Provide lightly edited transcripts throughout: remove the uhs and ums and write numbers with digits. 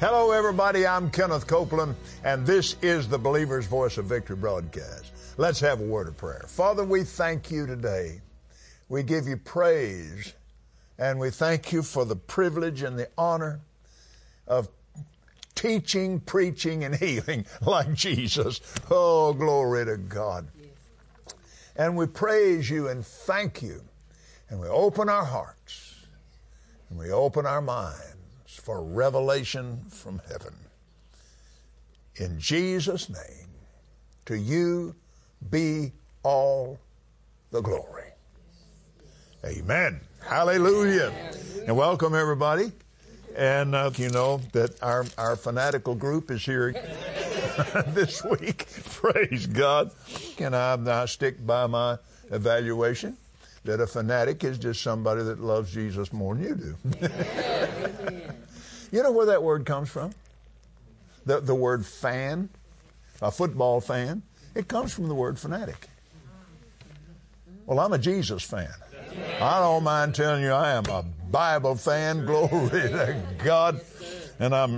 Hello, everybody. I'm Kenneth Copeland, and this is the Believer's Voice of Victory broadcast. Let's have a word of prayer. Father, we thank you today. We give you praise, and we thank you for the privilege and the honor of teaching, preaching, and healing like Jesus. Oh, glory to God. And we praise you and thank you, and we open our hearts, and we open our minds for revelation from heaven. In Jesus' name, to you be all the glory. Amen. Hallelujah. And welcome, everybody. And you know that our fanatical group is here this week. Praise God. And I stick by my evaluation that a fanatic is just somebody that loves Jesus more than you do. You know where that word comes from? The word fan, a football fan, it comes from the word fanatic. Well, I'm a Jesus fan. I don't mind telling you I am a Bible fan, glory to God. And I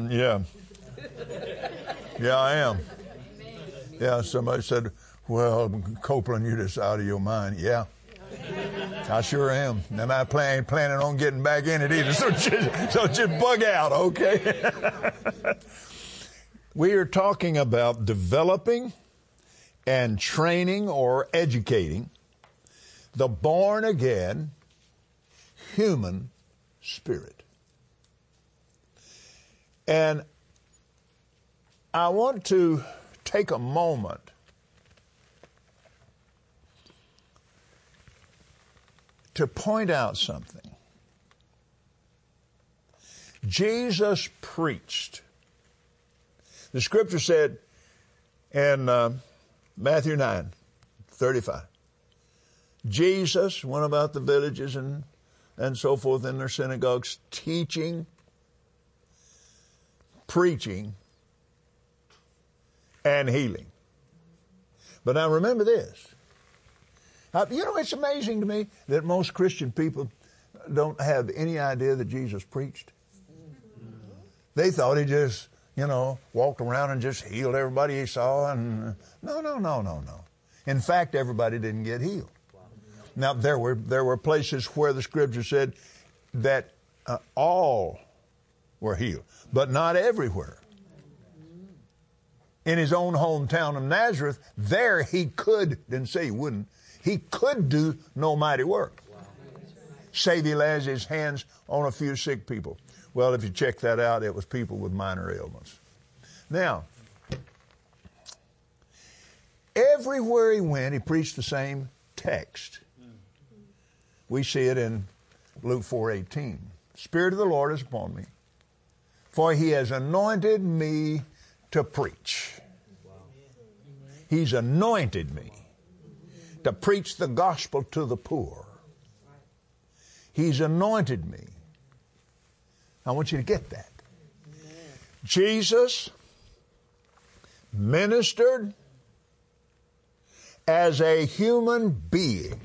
am. Yeah, somebody said, well, Copeland, you're just out of your mind. Yeah. I sure am. And I ain't planning on getting back in it either. So just bug out, okay? We are talking about developing and training or educating the born-again human spirit. And I want to take a moment to point out something. Jesus preached. The scripture said in Matthew 9:35, Jesus went about the villages and so forth in their synagogues, teaching, preaching, and healing. But now remember this. You know, it's amazing to me that most Christian people don't have any idea that Jesus preached. They thought he just, walked around and just healed everybody he saw. And no. In fact, everybody didn't get healed. Now, there were places where the scripture said that all were healed, but not everywhere. In his own hometown of Nazareth, there he could, didn't say he wouldn't, he could do no mighty work. Save he lays his hands on a few sick people. Well, if you check that out, it was people with minor ailments. Now, everywhere he went, he preached the same text. We see it in Luke 4:18. Spirit of the Lord is upon me, for he has anointed me to preach. He's anointed me to preach the gospel to the poor. He's anointed me. I want you to get that. Jesus ministered as a human being.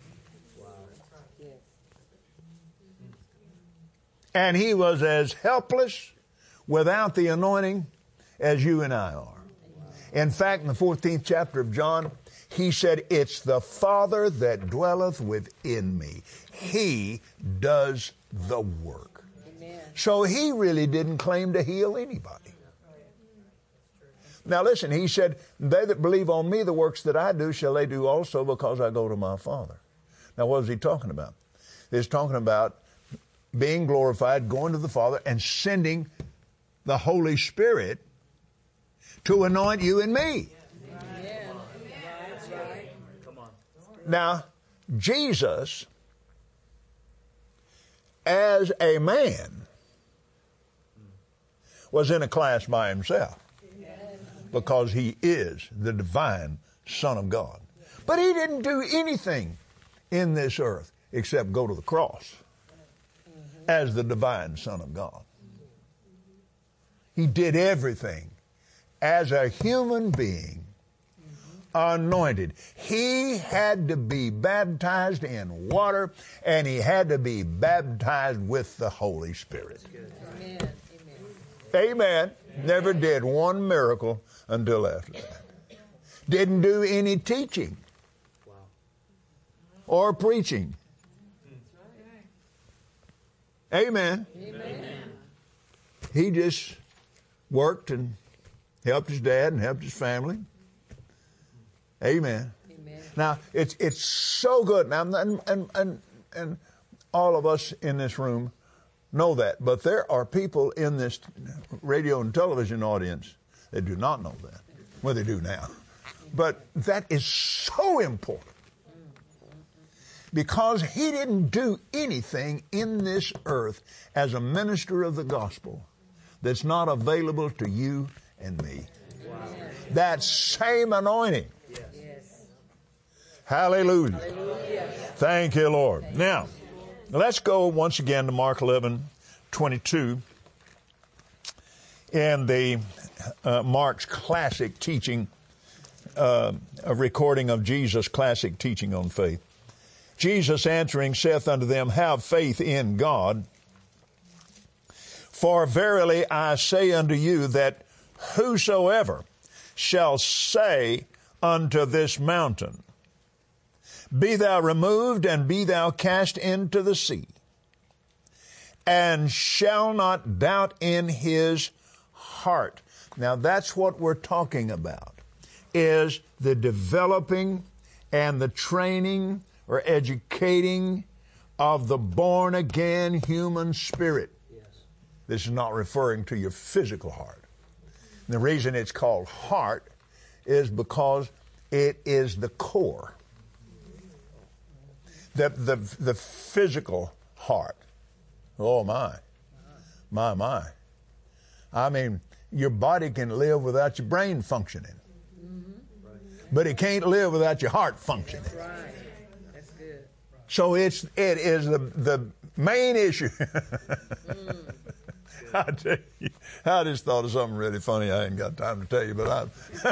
And he was as helpless without the anointing as you and I are. In fact, in the 14th chapter of John, he said, it's the Father that dwelleth within me. He does the work. Amen. So he really didn't claim to heal anybody. Now listen, he said, they that believe on me, the works that I do, shall they do also, because I go to my Father. Now what was he talking about? He's talking about being glorified, going to the Father, and sending the Holy Spirit to anoint you and me. Now, Jesus, as a man, was in a class by himself because he is the divine Son of God. But he didn't do anything in this earth except go to the cross as the divine Son of God. He did everything as a human being, anointed. He had to be baptized in water, and he had to be baptized with the Holy Spirit. Amen. Amen. Never did one miracle until after that. Didn't do any teaching or preaching. Amen. He just worked and helped his dad and helped his family. Amen. Now, it's so good. Now, and all of us in this room know that. But there are people in this radio and television audience that do not know that. Well, they do now. But that is so important. Because he didn't do anything in this earth as a minister of the gospel that's not available to you and me. Wow. That same anointing. Yes. Hallelujah. Hallelujah. Thank you, Lord. Now, let's go once again to Mark 11:22 in the Mark's classic teaching, a recording of Jesus' classic teaching on faith. Jesus answering saith unto them, have faith in God. For verily I say unto you that whosoever shall say unto this mountain, be thou removed and be thou cast into the sea, and shall not doubt in his heart. Now that's what we're talking about, is the developing and the training or educating of the born-again human spirit. Yes. This is not referring to your physical heart. And the reason it's called heart is because it is the core. The physical heart. Oh, my. My. I mean, your body can live without your brain functioning. But it can't live without your heart functioning. That's right. So it is the main issue. I tell you, I just thought of something really funny. I ain't got time to tell you, but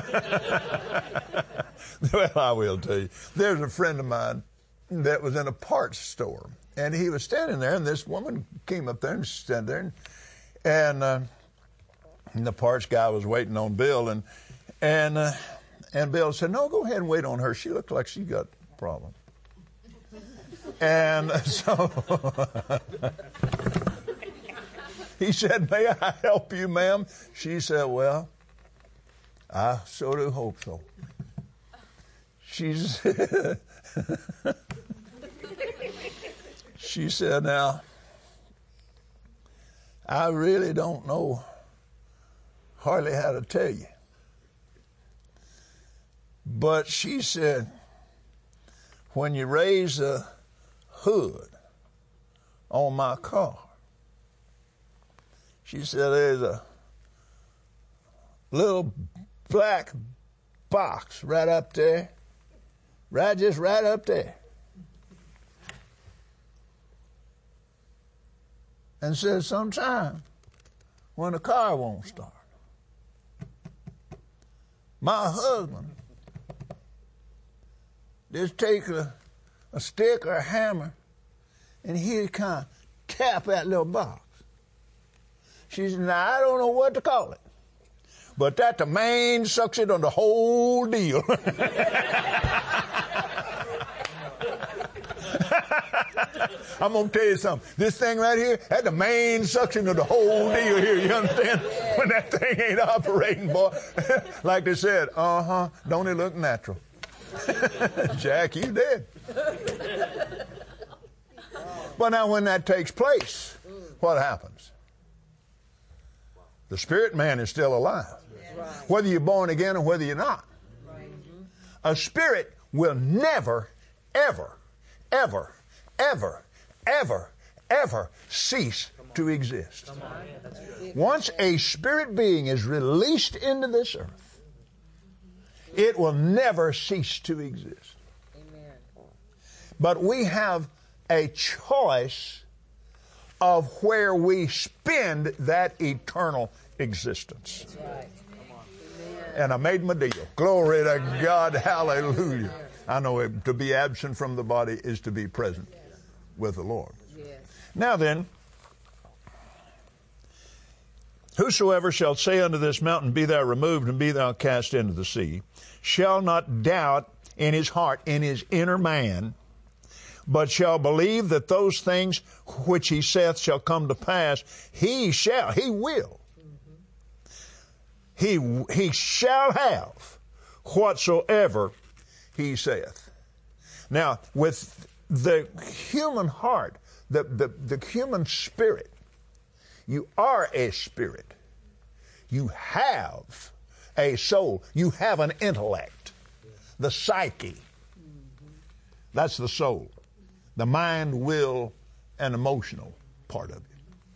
well, I will tell you. There's a friend of mine that was in a parts store, and he was standing there, and this woman came up there and stood there, and the parts guy was waiting on Bill, and Bill said, "No, go ahead and wait on her. She looked like she got a problem." And so he said, "May I help you, ma'am?" She said, "Well, I so do hope so." She said, "Now, I really don't know hardly how to tell you." But she said, when you raise the hood on my car, she said, there's a little black box right up there, just right up there. And said, sometime when the car won't start, my husband just take a stick or a hammer, and he'd kind of tap that little box. She said, now, I don't know what to call it, but that the main suction on the whole deal. I'm going to tell you something. This thing right here, that's the main suction of the whole deal here. You understand? When that thing ain't operating, boy. Like they said, don't it look natural? Jack, you did. But now when that takes place, what happens? The spirit man is still alive. Whether you're born again or whether you're not. A spirit will never, ever, ever, ever, ever, ever cease to exist. Once a spirit being is released into this earth, it will never cease to exist. Amen. But we have a choice of where we spend that eternal existence. That's right. And I made my deal. Glory to God. Hallelujah. I know to be absent from the body is to be present with the Lord. Yes. Now then, Whosoever shall say unto this mountain, Be thou removed, and be thou cast into the sea, shall not doubt in his heart, in his inner man, but shall believe that those things which he saith shall come to pass, he will. He shall have whatsoever he saith. Now, with the human heart, the human spirit, you are a spirit. You have a soul. You have an intellect. The psyche. That's the soul. The mind, will, and emotional part of it.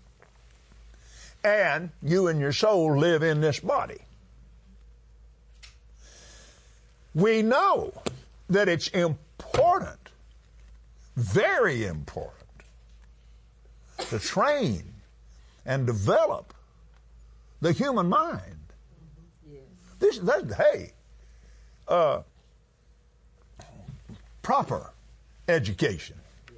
And you and your soul live in this body. We know that it's important, very important, to train and develop the human mind. Proper education.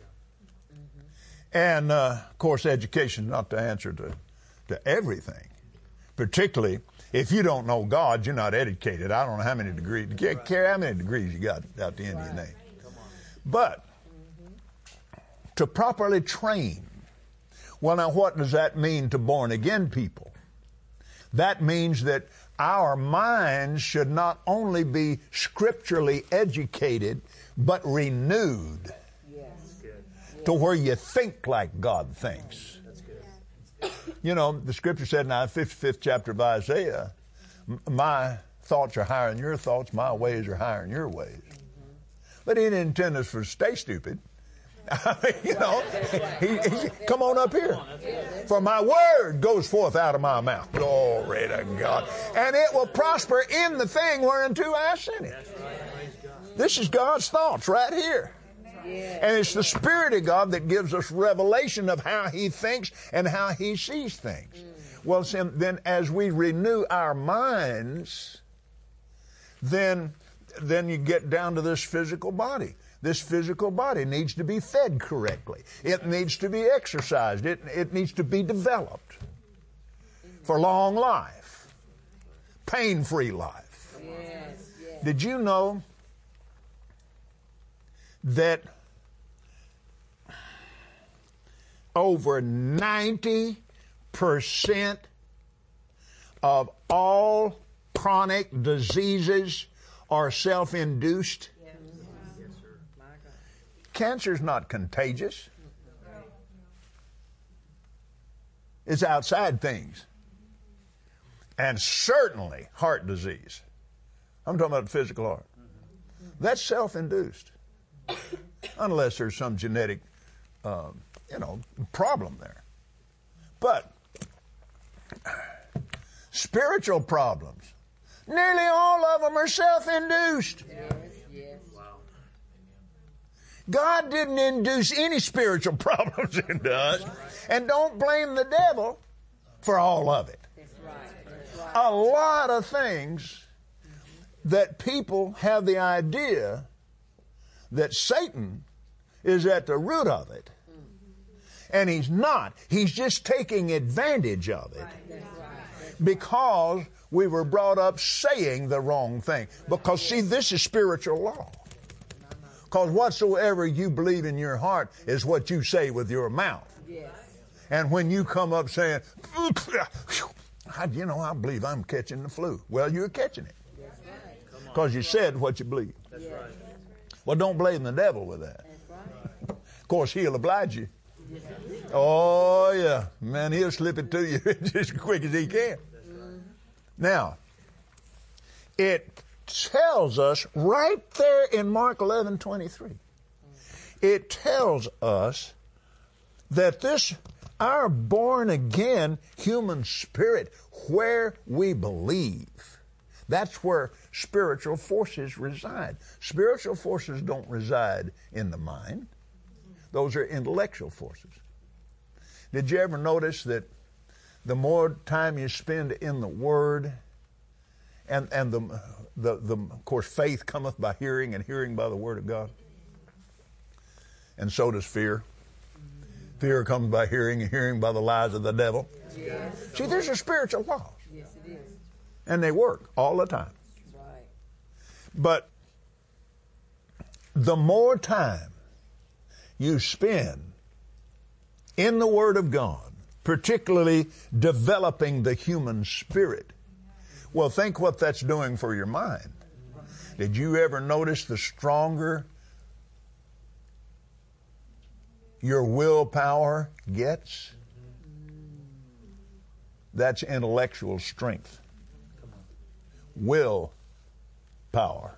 And, of course, education is not the answer to everything. Particularly, if you don't know God, you're not educated. I don't know how many degrees. You can't care how many degrees you got out the end of your name. But to properly train, well, now what does that mean to born-again people? That means that our minds should not only be scripturally educated, but renewed to where you think like God thinks. You know, the scripture said in the 55th chapter of Isaiah, my thoughts are higher than your thoughts, my ways are higher than your ways. But he didn't intend us to stay stupid. I mean, you know, come on up here. For my word goes forth out of my mouth. Glory to God. And it will prosper in the thing whereunto I sent it. This is God's thoughts right here. And it's the Spirit of God that gives us revelation of how He thinks and how He sees things. Well, then as we renew our minds, then you get down to this physical body. This physical body needs to be fed correctly. It needs to be exercised. It needs to be developed for long life, pain-free life. Yes, yes. Did you know that over 90% of all chronic diseases are self-induced? Cancer is not contagious. It's outside things. And certainly heart disease. I'm talking about physical heart. That's self-induced. Unless there's some genetic, problem there. But spiritual problems, nearly all of them are self-induced. Yes. God didn't induce any spiritual problems into us. And don't blame the devil for all of it. A lot of things that people have the idea that Satan is at the root of it. And he's not. He's just taking advantage of it. Because we were brought up saying the wrong thing. Because, see, this is spiritual law. Because whatsoever you believe in your heart is what you say with your mouth. Yes. And when you come up saying, I believe I'm catching the flu. Well, you're catching it. Because you said what you believe. That's right. Well, don't blame the devil with that. Right. Of course, he'll oblige you. Yes. Oh, yeah. Man, he'll slip it to you just as quick as he can. Now, it tells us right there in Mark 11:23. It tells us that our born again human spirit, where we believe, that's where spiritual forces reside. Spiritual forces don't reside in the mind. Those are intellectual forces. Did you ever notice that the more time you spend in the Word, and of course, faith cometh by hearing, and hearing by the Word of God. And so does fear. Fear comes by hearing, and hearing by the lies of the devil. Yes. See, there's a spiritual laws. Yes, it is. And they work all the time. Right. But the more time you spend in the Word of God, particularly developing the human spirit, well, think what that's doing for your mind. Did you ever notice the stronger your willpower gets? That's intellectual strength. Will power.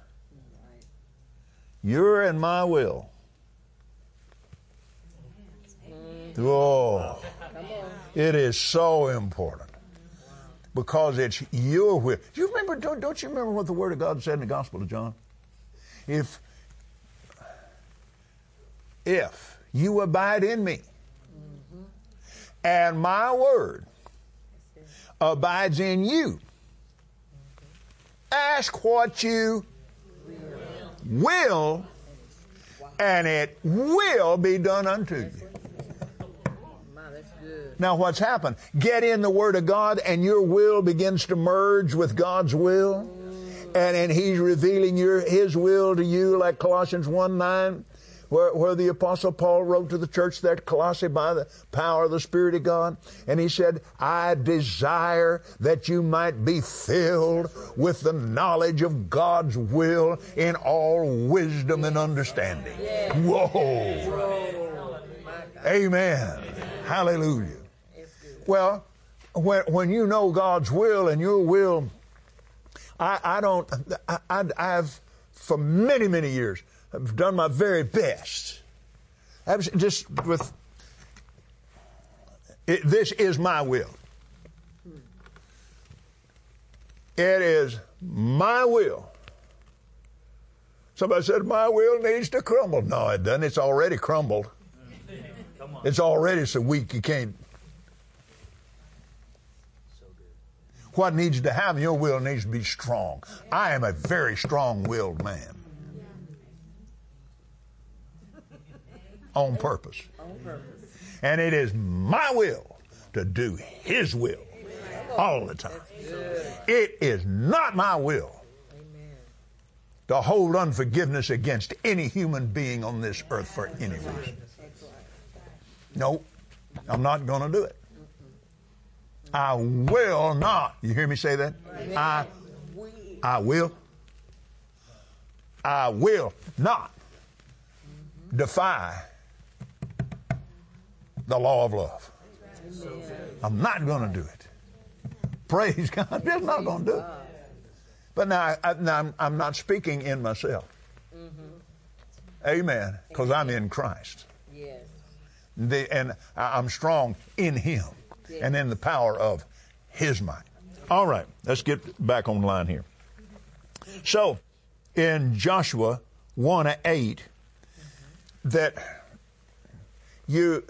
Your and my will. Oh, it is so important because it's your will. Do you remember? Don't you remember what the Word of God said in the Gospel of John? If you abide in me, and my word abides in you, ask what you will, and it will be done unto you. Now what's happened? Get in the Word of God and your will begins to merge with God's will. And He's revealing His will to you, like Colossians 1:9, where the Apostle Paul wrote to the church there at Colossae by the power of the Spirit of God. And he said, I desire that you might be filled with the knowledge of God's will in all wisdom and understanding. Whoa. Amen. Hallelujah. Well, when you know God's will and your will, I've for many, many years, I've done my very best. Just with, this is my will. It is my will. Somebody said, my will needs to crumble. No, it doesn't. It's already crumbled. It's already so weak you can't. What needs to happen? Your will needs to be strong. I am a very strong-willed man. On purpose. And it is my will to do His will all the time. It is not my will to hold unforgiveness against any human being on this earth for any reason. No, I'm not going to do it. I will not. You hear me say that? I will not defy the law of love. I'm not going to do it. Praise God. I'm just not going to do it. But now, I'm not speaking in myself. Amen. Because I'm in Christ. Yes. And I'm strong in Him and in the power of His might. All right, let's get back on the line here. So, in Joshua 1:8, that you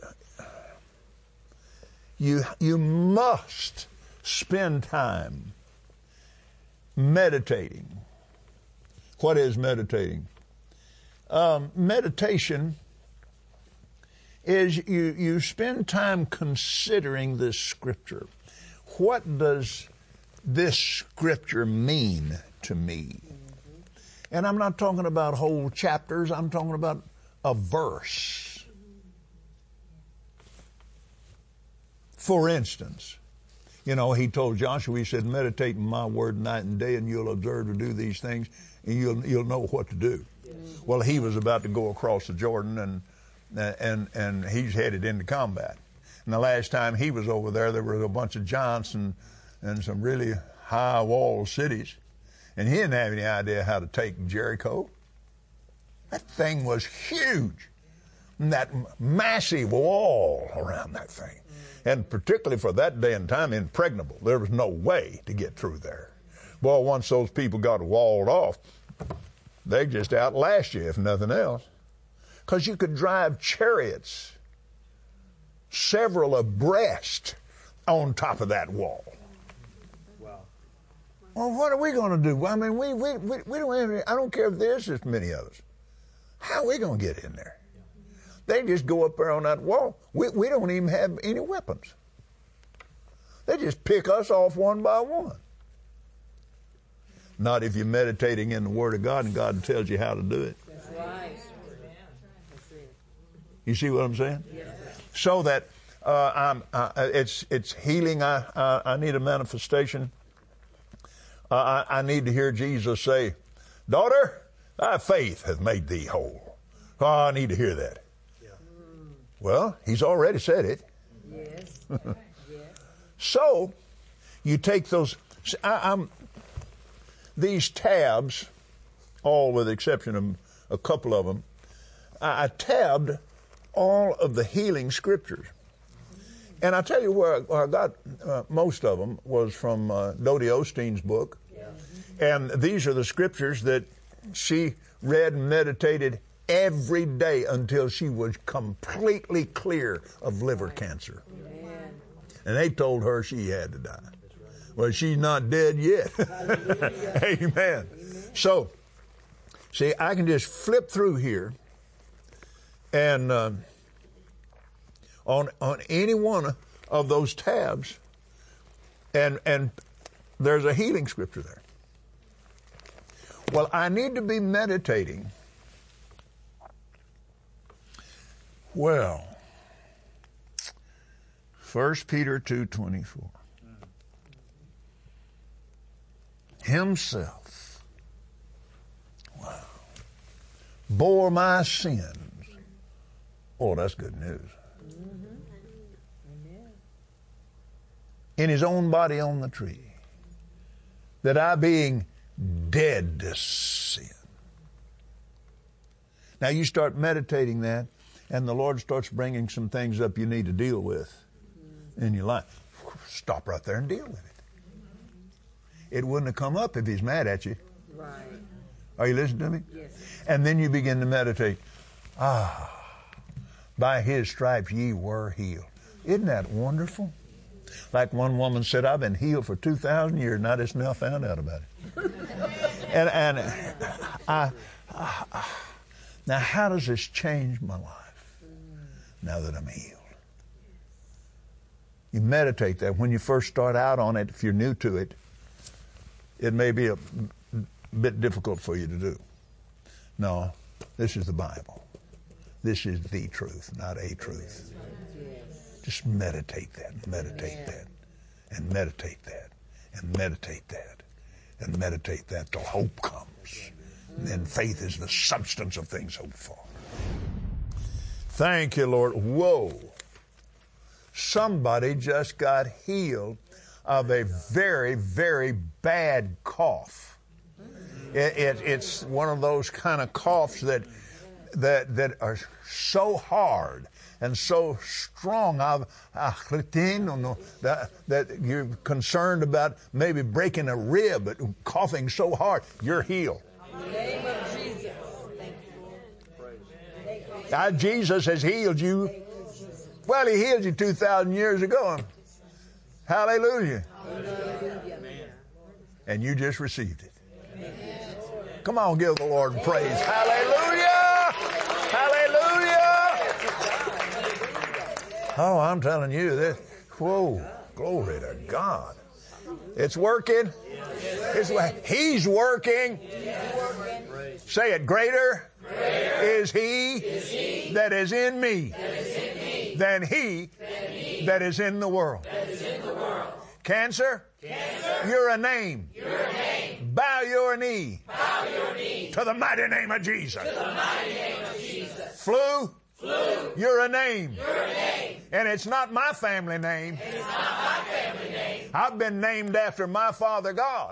must spend time meditating. What is meditating? Meditation is you spend time considering this Scripture. What does this Scripture mean to me? And I'm not talking about whole chapters. I'm talking about a verse. For instance, He told Joshua, He said, meditate in my word night and day, and you'll observe to do these things, and you'll know what to do. Yes. Well, he was about to go across the Jordan, and he's headed into combat. And the last time he was over there were a bunch of giants and some really high walled cities. And he didn't have any idea how to take Jericho. That thing was huge. And that massive wall around that thing. And particularly for that day and time, impregnable. There was no way to get through there. Well, once those people got walled off, they just outlast you, if nothing else. Because you could drive chariots, several abreast, on top of that wall. Wow. Well, what are we going to do? I mean, we don't have any, I don't care if there's this many of us. How are we going to get in there? They just go up there on that wall. We don't even have any weapons. They just pick us off one by one. Not if you're meditating in the Word of God and God tells you how to do it. That's right. You see what I'm saying? Yes. So that it's healing. I need a manifestation. I need to hear Jesus say, "Daughter, thy faith hath made thee whole." Oh, I need to hear that. Yeah. Well, he's already said it. Yes. Yes. So you take those. These tabs, all with the exception of a couple of them, I tabbed all of the healing scriptures. And I tell you where I got most of them was from Dodie Osteen's book. And these are the scriptures that she read and meditated every day until she was completely clear of liver cancer. Amen. And they told her she had to die. Well, she's not dead yet. Amen. So, see, I can just flip through here and on any one of those tabs, and there's a healing scripture there. Well, I need to be meditating. Well, 1 Peter 2:24. Himself, wow, bore my sins. Oh, that's good news. Amen. In his own body on the tree, that I being dead to sin. Now you start meditating that, and the Lord starts bringing some things up you need to deal with in your life. Stop right there and deal with it. It wouldn't have come up if he's mad at you. Right. Are you listening to me? Yes. And then you begin to meditate. By his stripes ye were healed. Isn't that wonderful? Like one woman said, I've been healed for 2,000 years, and I just now found out about it. Now how does this change my life now that I'm healed? You meditate that. When you first start out on it, if you're new to it, it may be a bit difficult for you to do. No, this is the Bible. This is the truth, not a truth. Yes. Just meditate that, meditate that, and meditate that, and meditate that, and meditate that till hope comes. And then faith is the substance of things hoped for. Thank you, Lord. Whoa. Somebody just got healed of a very, very bad cough. It's one of those kind of coughs that are so hard and so strong that you're concerned about maybe breaking a rib, but coughing so hard, you're healed. In the name of Jesus. Thank you. Jesus has healed you. Well, he healed you 2,000 years ago. Hallelujah. Hallelujah. And you just received it. Come on, give the Lord praise. Hallelujah. Hallelujah. Oh, I'm telling you this. Whoa, glory to God. It's working. He's working. Say it. Greater is he that is in me than he that is in the world. Cancer, you're a name. Bow your knee to the mighty name of Jesus. Flu, you're a name. And it's not my family name. I've been named after my Father God.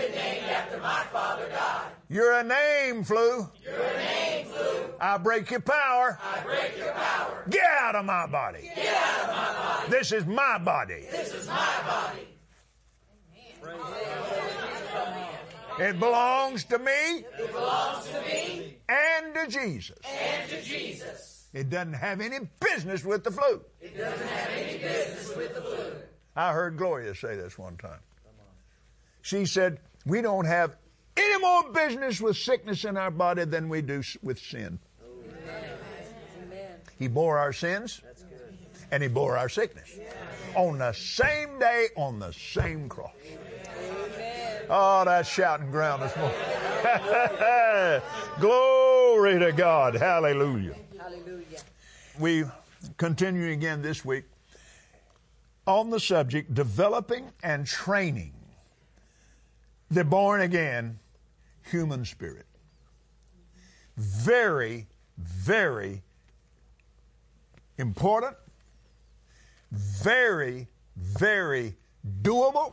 You're a name, flu. I break your power. Get out of my body. This is my body. It belongs to me. And to Jesus. It doesn't have any business with the flu. I heard Gloria say this one time. She said, we don't have any more business with sickness in our body than we do with sin. Amen. He bore our sins and He bore our sickness on the same day, on the same cross. Oh, that's shouting ground this morning. Glory to God. Hallelujah. Hallelujah. We continue again this week on the subject, developing and training the born again human spirit. Very, very important, very, very doable,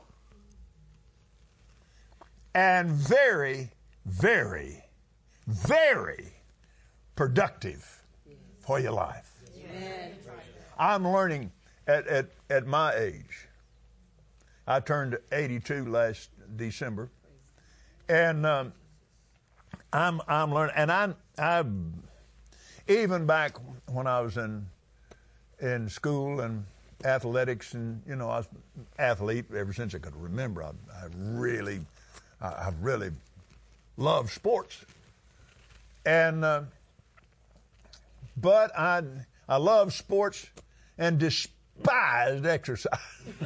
and very, very, very productive for your life. Amen. I'm learning at my age. I turned 82 last December, and I'm learning. And I even back when I was in school and athletics, and I was an athlete ever since I could remember. I really loved sports, and but I loved sports and despised exercise.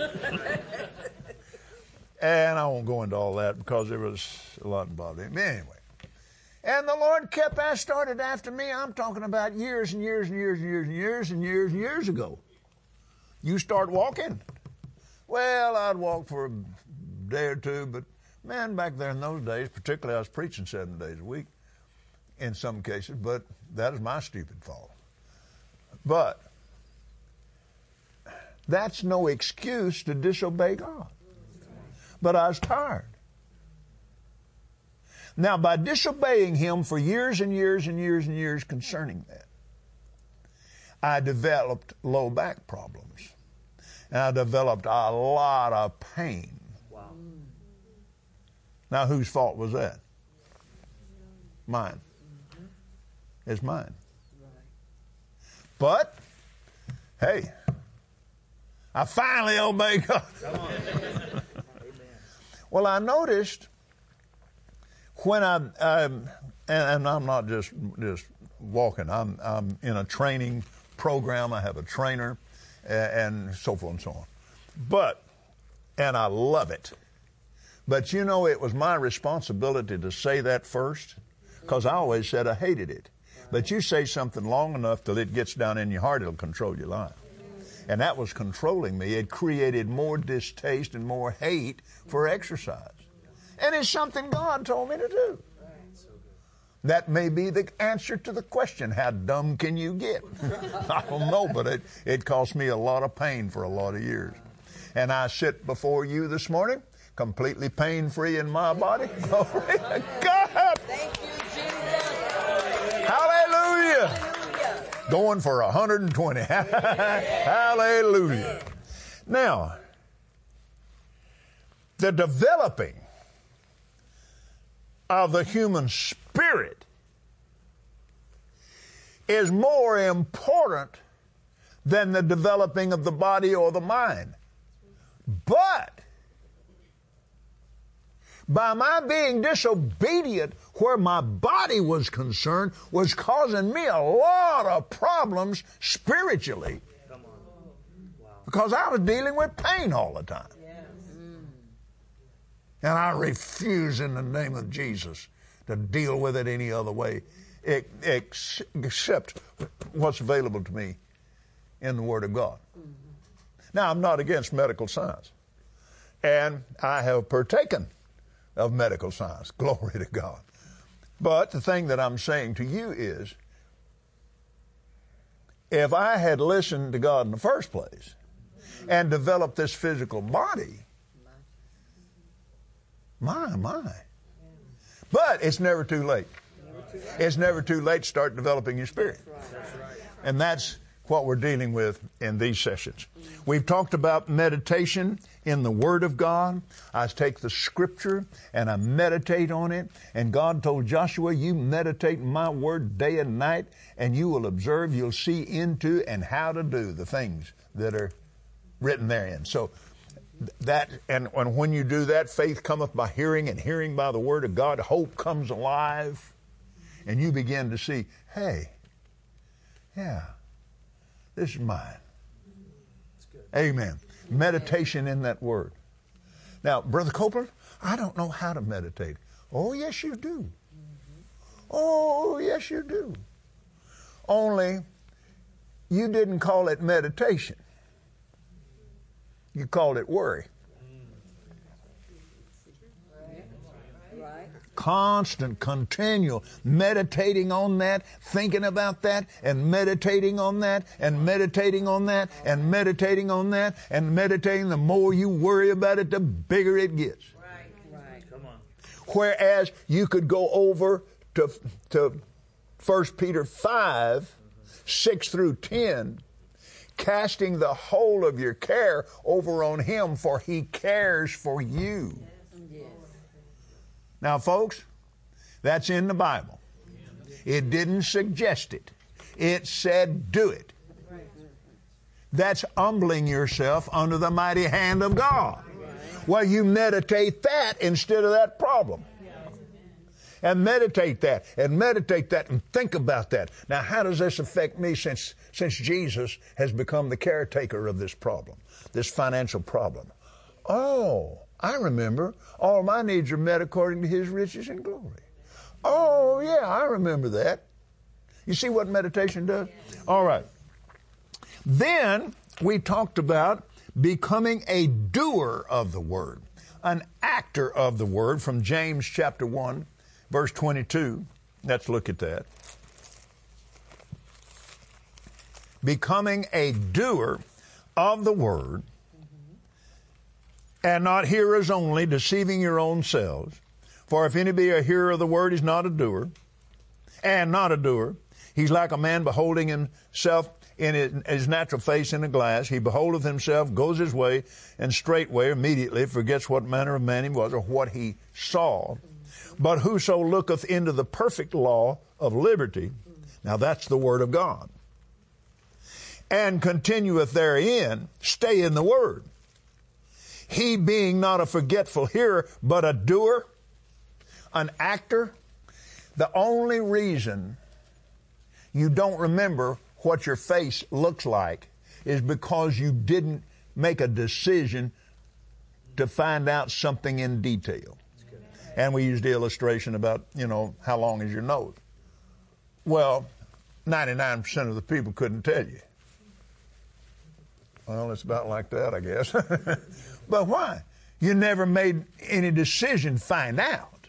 And I won't go into all that because there was a lot involved in it. Anyway, and the Lord started after me. I'm talking about years and years and years and years and years and years and years ago. You start walking. Well, I'd walk for a day or two, but man, back there in those days, particularly I was preaching 7 days a week in some cases, but that is my stupid fault. But that's no excuse to disobey God. But I was tired. Now, by disobeying Him for years and years and years and years concerning that, I developed low back problems. And I developed a lot of pain. Wow. Now, whose fault was that? Mine. It's mine. But, hey, I finally obeyed God. Well, I noticed when and I'm not just walking. I'm in a training program. I have a trainer, and so forth and so on. And I love it. But it was my responsibility to say that first, because I always said I hated it. But you say something long enough till it gets down in your heart, it'll control your life. And that was controlling me. It created more distaste and more hate for exercise. And it's something God told me to do. That may be the answer to the question, how dumb can you get? I don't know, but it cost me a lot of pain for a lot of years. And I sit before you this morning, completely pain-free in my body. Glory to God! Thank you, Jesus. Hallelujah! Going for 120. Hallelujah. Now, the developing of the human spirit is more important than the developing of the body or the mind. But by my being disobedient where my body was concerned was causing me a lot of problems spiritually. Because I was dealing with pain all the time. And I refuse in the name of Jesus to deal with it any other way except what's available to me in the Word of God. Now, I'm not against medical science. And I have partaken of medical science. Glory to God. But the thing that I'm saying to you is, if I had listened to God in the first place and developed this physical body, my. But it's never too late. It's never too late to start developing your spirit. And that's what we're dealing with in these sessions. We've talked about meditation in the Word of God. I take the Scripture and I meditate on it. And God told Joshua, you meditate in my Word day and night, and you will observe, you'll see into and how to do the things that are written therein. So that, and when you do that, faith cometh by hearing, and hearing by the Word of God. Hope comes alive, and you begin to see, hey, yeah, This is mine. Amen. Meditation in that word. Now, Brother Copeland, I don't know how to meditate. Oh, yes, you do. Oh, yes, you do. Only you didn't call it meditation. You called it worry. Right. Constant, continual, meditating on that, thinking about that, and meditating on that, and meditating on that, and meditating on that, and meditating. The more you worry about it, the bigger it gets. Right. Come on. Whereas you could go over to 1 Peter 5, 6 through 10, casting the whole of your care over on Him, for He cares for you. Yes. Now, folks, that's in the Bible. It didn't suggest it. It said do it. That's humbling yourself under the mighty hand of God. Well, you meditate that instead of that problem. And meditate that, and think about that. Now, how does this affect me since Jesus has become the caretaker of this problem, this financial problem? Oh, I remember. All my needs are met according to His riches and glory. Oh, yeah, I remember that. You see what meditation does? All right. Then we talked about becoming a doer of the Word, an actor of the Word from James chapter 1, verse 22. Let's look at that. Becoming a doer of the Word, and not hearers only, deceiving your own selves. For if any be a hearer of the word, he's not a doer, and not a doer. He's like a man beholding himself in his natural face in a glass. He beholdeth himself, goes his way, and straightway, immediately, forgets what manner of man he was, or what he saw. But whoso looketh into the perfect law of liberty, now that's the word of God, and continueth therein, stay in the word. He being not a forgetful hearer, but a doer, an actor. The only reason you don't remember what your face looks like is because you didn't make a decision to find out something in detail. And we used the illustration about, how long is your nose? Well, 99% of the people couldn't tell you. Well, it's about like that, I guess. But why? You never made any decision to find out.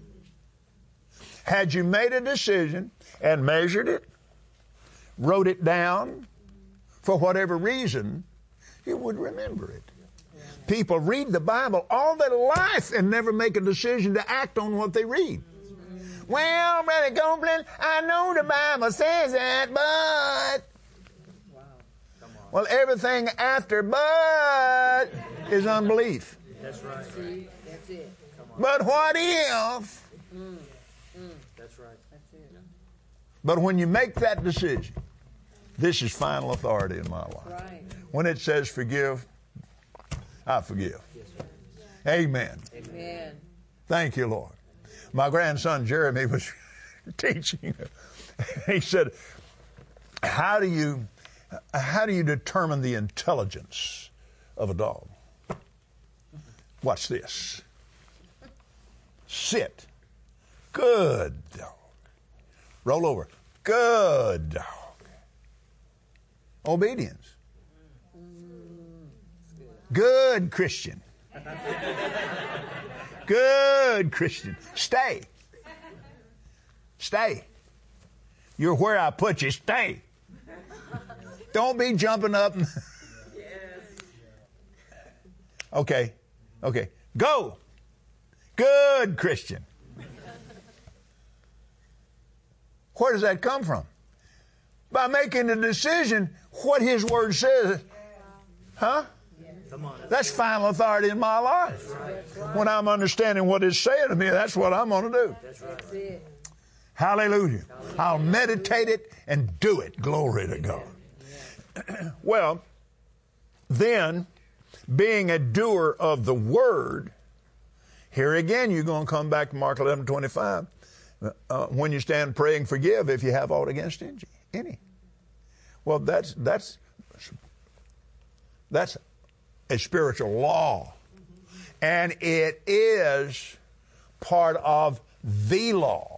Had you made a decision and measured it, wrote it down, for whatever reason, you would remember it. People read the Bible all their life and never make a decision to act on what they read. Well, Brother Copeland, I know the Bible says that, but... Well, everything after but is unbelief. That's right. See, that's it. But what if? That's right. That's it. But when you make that decision, this is final authority in my life. Right. When it says forgive, I forgive. Amen. Amen. Thank you, Lord. My grandson Jeremy was teaching. He said, how do you determine the intelligence of a dog? Watch this. Sit. Good dog. Roll over. Good dog. Obedience. Good Christian. Good Christian. Stay. Stay. You're where I put you. Stay. Don't be jumping up. Okay. Go. Good Christian. Where does that come from? By making a decision what His Word says. Huh? That's final authority in my life. When I'm understanding what it's saying to me, that's what I'm going to do. That's it. Hallelujah. I'll meditate it and do it. Glory to God. Well, then, being a doer of the Word, here again you're going to come back to Mark 11:25. When you stand praying, forgive if you have aught against any. Well, that's That's a spiritual law. And it is part of the law.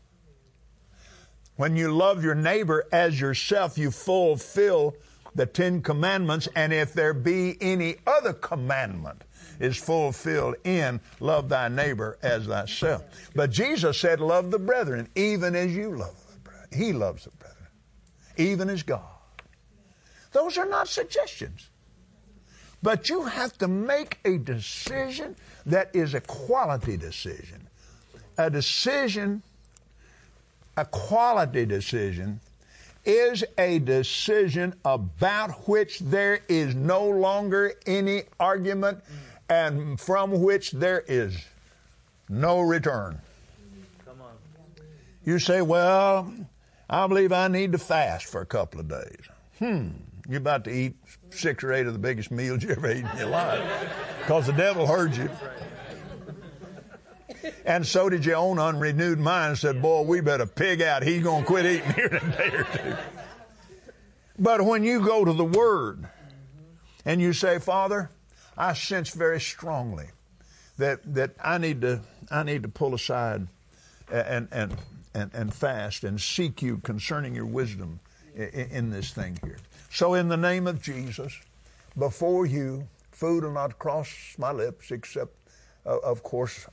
When you love your neighbor as yourself, you fulfill the 10 commandments, and if there be any other commandment is fulfilled in love thy neighbor as thyself. But Jesus said, love the brethren, even as you love the brethren. He loves the brethren, even as God. Those are not suggestions. But you have to make a decision that is a quality decision. A quality decision is a decision about which there is no longer any argument and from which there is no return. Come on. You say, well, I believe I need to fast for a couple of days. You're about to eat 6 or 8 of the biggest meals you ever ate in your life because the devil heard you. And so did your own unrenewed mind and said, boy, we better pig out. He's going to quit eating here in a day or two. But when you go to the Word and you say, Father, I sense very strongly that I need to pull aside and fast and seek you concerning your wisdom in this thing here. So in the name of Jesus, before you, food will not cross my lips except, of course,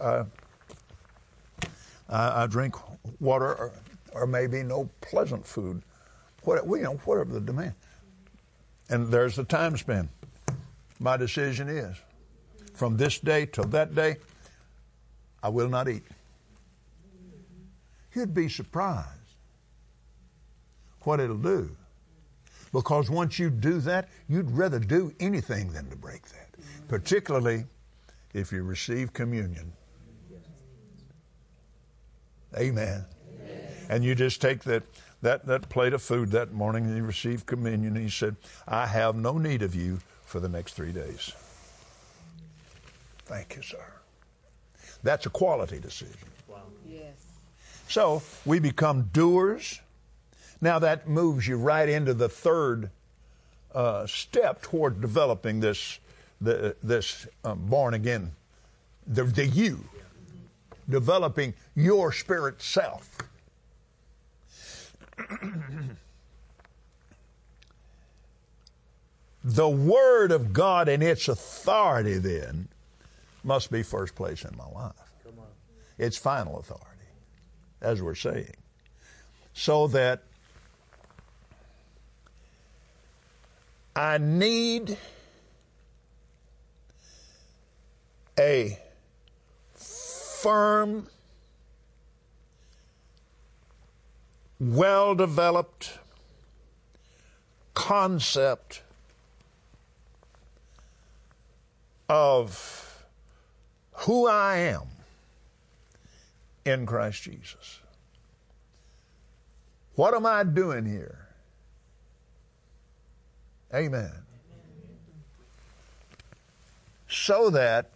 I drink water or maybe no pleasant food, whatever the demand. And there's the time span. My decision is, from this day till that day, I will not eat. You'd be surprised what it'll do. Because once you do that, you'd rather do anything than to break that. Particularly if you receive communion. Amen. And you just take that plate of food that morning and you receive communion and he said, I have no need of you for the next 3 days. Thank you, sir. That's a quality decision. Wow. Yes. So we become doers. Now that moves you right into the third step toward developing this born again, the you, developing your spirit self. The Word of God and its authority then must be first place in my life. Come on. It's final authority, as we're saying. So that I need a firm, well-developed concept of who I am in Christ Jesus. What am I doing here? Amen. So that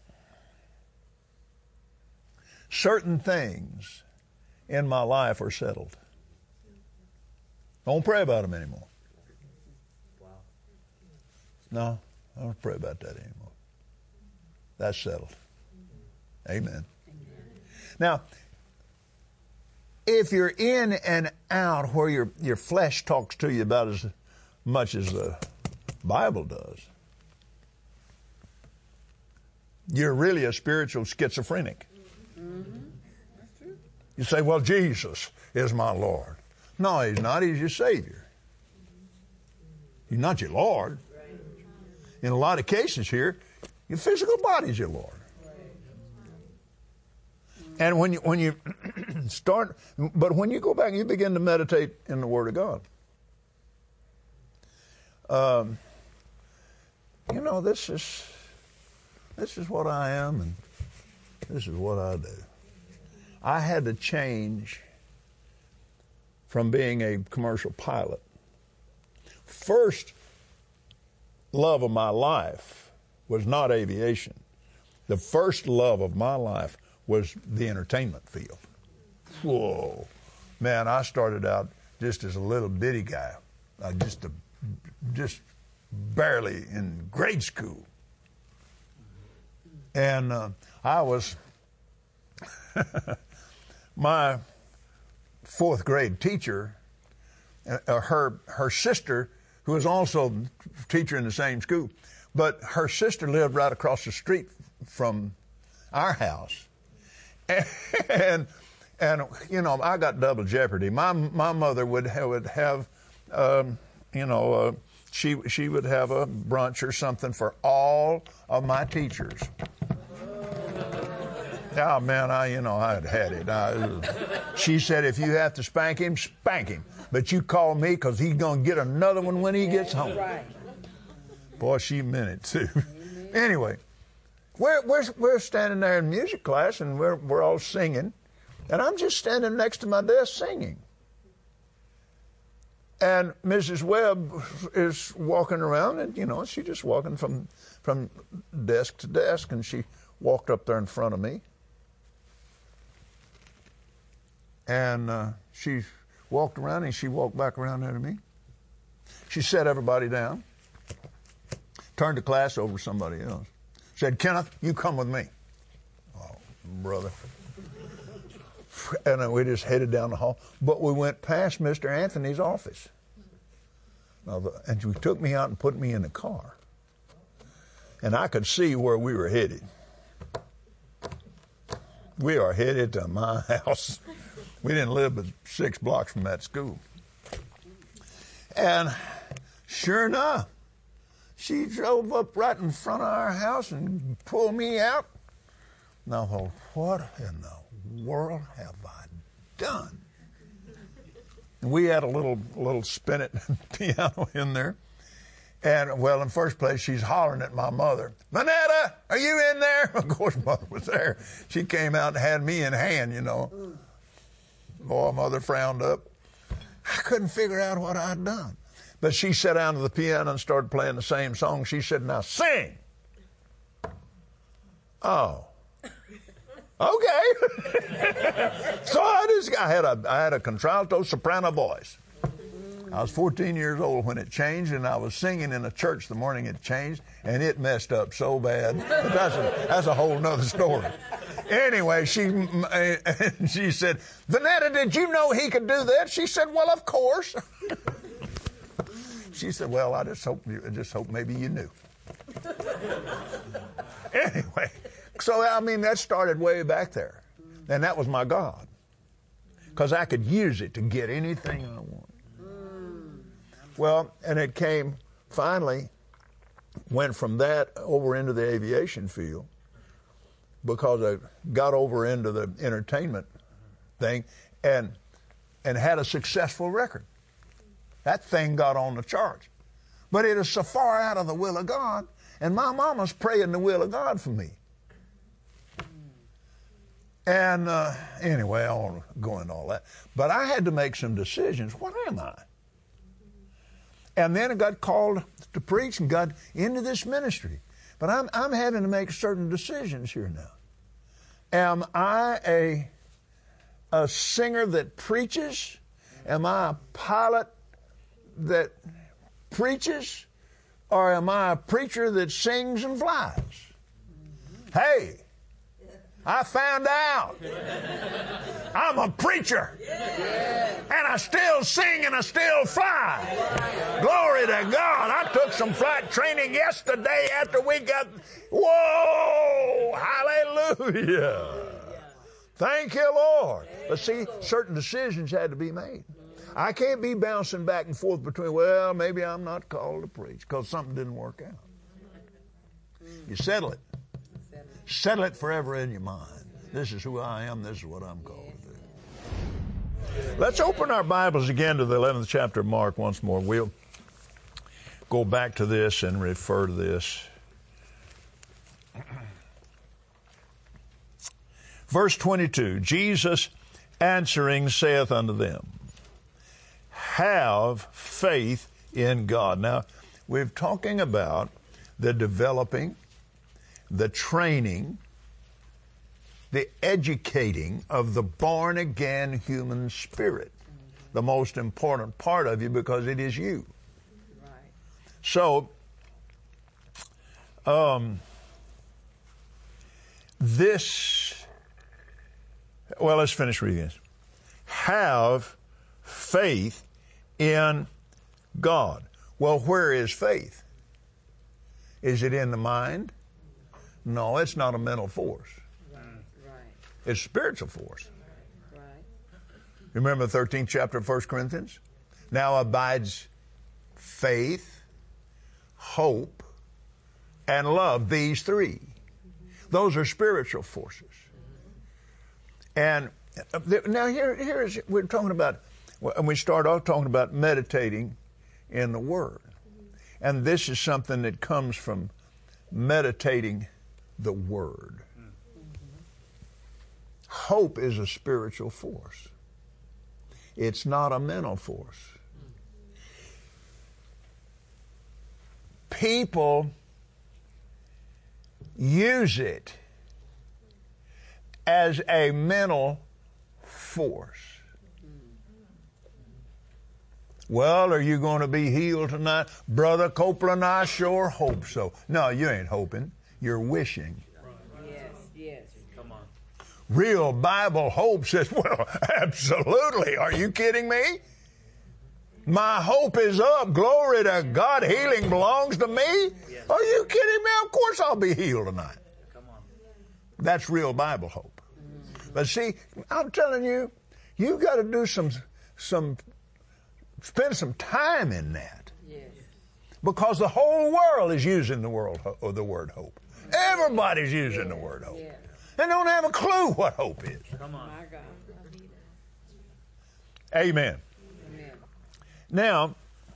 certain things in my life are settled. Don't pray about them anymore. Wow. No, I don't pray about that anymore. That's settled. Amen. Now, if you're in and out where your flesh talks to you about as much as the Bible does, you're really a spiritual schizophrenic. You say, well, Jesus is my Lord. No, he's not. He's your Savior. He's not your Lord. In a lot of cases here, your physical body's your Lord. And when you start, but when you go back and you begin to meditate in the Word of God, this is what I am and this is what I do. I had to change from being a commercial pilot. First love of my life was not aviation. The first love of my life was the entertainment field. Whoa. Man, I started out just as a little bitty guy. Just barely in grade school. And my fourth grade teacher, her sister, who was also a teacher in the same school, but her sister lived right across the street from our house. And you know, I got double jeopardy. My mother would have she would have a brunch or something for all of my teachers. Oh man, I had it. She said, if you have to spank him, but you call me because he's gonna get another one when he gets home. Right. Boy, she meant it too. Anyway, we're standing there in music class and we're all singing, and I'm just standing next to my desk singing. And Mrs. Webb is walking around, and she's just walking from desk to desk, and she walked up there in front of me. And she walked around, and she walked back around there to me. She sat everybody down, turned the class over to somebody else, said, Kenneth, you come with me. Oh, brother. And we just headed down the hall. But we went past Mr. Anthony's office. And she took me out and put me in the car. And I could see where we were headed. We are headed to my house. We didn't live but 6 blocks from that school. And sure enough, she drove up right in front of our house and pulled me out. And I thought, what in the world have I done? And we had a little spinet piano in there. And, well, in the first place, she's hollering at my mother. Manetta, are you in there? Of course, Mother was there. She came out and had me in hand, Boy, Mother frowned up. I couldn't figure out what I'd done. But she sat down to the piano and started playing the same song. She said, now sing. Oh. Okay. So I had a contralto soprano voice. I was 14 years old when it changed, and I was singing in a church the morning it changed, and it messed up so bad. But that's a whole nother story. Anyway, she said, Vanetta, did you know he could do that? She said, well, of course. She said, well, I just hope maybe you knew. Anyway, so that started way back there. And that was my God. Because I could use it to get anything I wanted. Well, and it came, finally, went from that over into the aviation field because I got over into the entertainment thing and had a successful record. That thing got on the charts. But it is so far out of the will of God, and my mama's praying the will of God for me. And anyway, I won't go into all that. But I had to make some decisions. What am I? And then I got called to preach and got into this ministry. But I'm having to make certain decisions here now. Am I a singer that preaches? Am I a pilot that preaches? Or am I a preacher that sings and flies? Hey, I found out. I'm a preacher. And I still sing and I still fly. Glory to God. I took some flight training yesterday after we got, whoa, hallelujah. Thank you, Lord. But see, certain decisions had to be made. I can't be bouncing back and forth between, well, maybe I'm not called to preach because something didn't work out. You settle it. Settle it forever in your mind. This is who I am. This is what I'm called to do. Let's open our Bibles again to the 11th chapter of Mark once more. We'll go back to this and refer to this. Verse 22, Jesus answering saith unto them, have faith in God. Now, we're talking about the developing, the training, the educating of the born-again human spirit. The most important part of you because it is you. Right. So, Let's finish reading this. Have faith in God. Well, where is faith? Is it in the mind? No, it's not a mental force. Right. It's a spiritual force. Right. Remember the 13th chapter of 1 Corinthians? Now abides faith, hope, and love, these three. Those are spiritual forces. And now here's, we're talking about, and we start off talking about meditating in the Word. And this is something that comes from meditating the Word. Hope is a spiritual force. It's not a mental force. People use it as a mental force. Well, are you going to be healed tonight? Brother Copeland, I sure hope so. No, you ain't hoping. You're wishing. Yes. Come on. Real Bible hope says, well, absolutely. Are you kidding me? My hope is up. Glory to God. Healing belongs to me. Yes. Are you kidding me? Of course I'll be healed tonight. Come on. That's real Bible hope. But see, I'm telling you, you've got to do spend some time in that. Yes. Because the whole world is using the word hope. Everybody's using the word hope. Yes. They don't have a clue what hope is. Come on. My God. Amen. Amen. Now,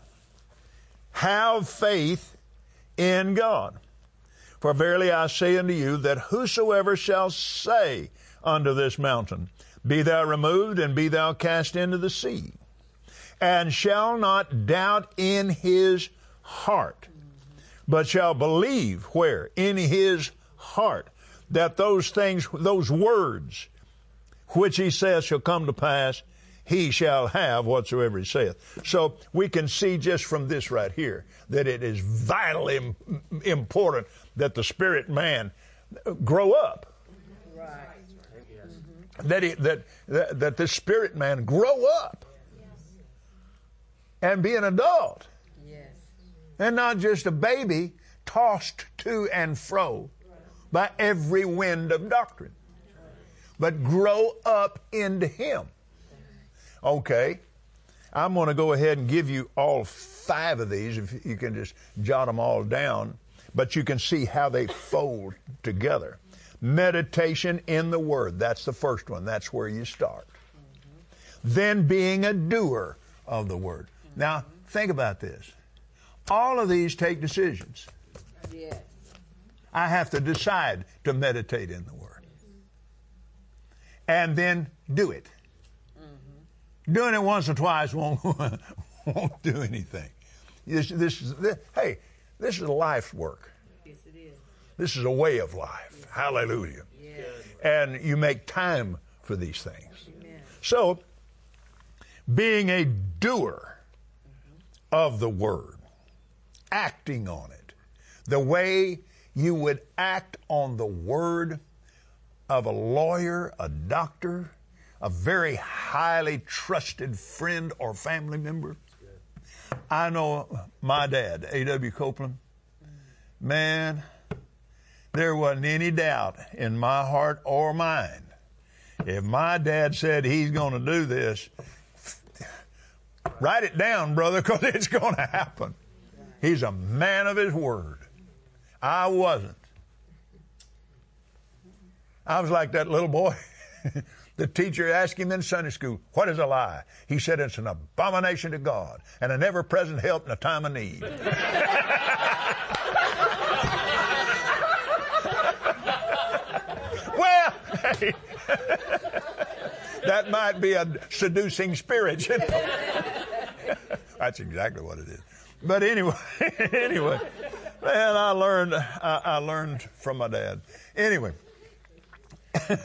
have faith in God. For verily I say unto you that whosoever shall say unto this mountain, be thou removed and be thou cast into the sea, and shall not doubt in his heart, but shall believe where? In his heart, that those things, those words which he says shall come to pass, he shall have whatsoever he saith. So we can see just from this right here that it is vitally important that the spirit man grow up. Right. That the spirit man grow up and be an adult. Yes. And not just a baby tossed to and fro by every wind of doctrine, but grow up into him. Okay, I'm going to go ahead and give you all 5 of these, if you can just jot them all down, but you can see how they fold together. Meditation in the Word, that's the first one. That's where you start. Then being a doer of the Word. Now, think about this. All of these take decisions. Yes. I have to decide to meditate in the Word. And then do it. Doing it once or twice won't do anything. This is a life's work. Yes, it is. This is a way of life. Hallelujah. Yes. And you make time for these things. Amen. So, being a doer of the Word, acting on it, the way you would act on the word of a lawyer, a doctor, a very highly trusted friend or family member. I know my dad, A.W. Copeland, man, there wasn't any doubt in my heart or mind. If my dad said he's going to do this, write it down, brother, because it's going to happen. He's a man of his word. I wasn't. I was like that little boy. The teacher asked him in Sunday school, what is a lie? He said it's an abomination to God and an ever-present help in a time of need. Well, hey, that might be a seducing spirit. You know? That's exactly what it is. But anyway, man, I learned from my dad. Anyway.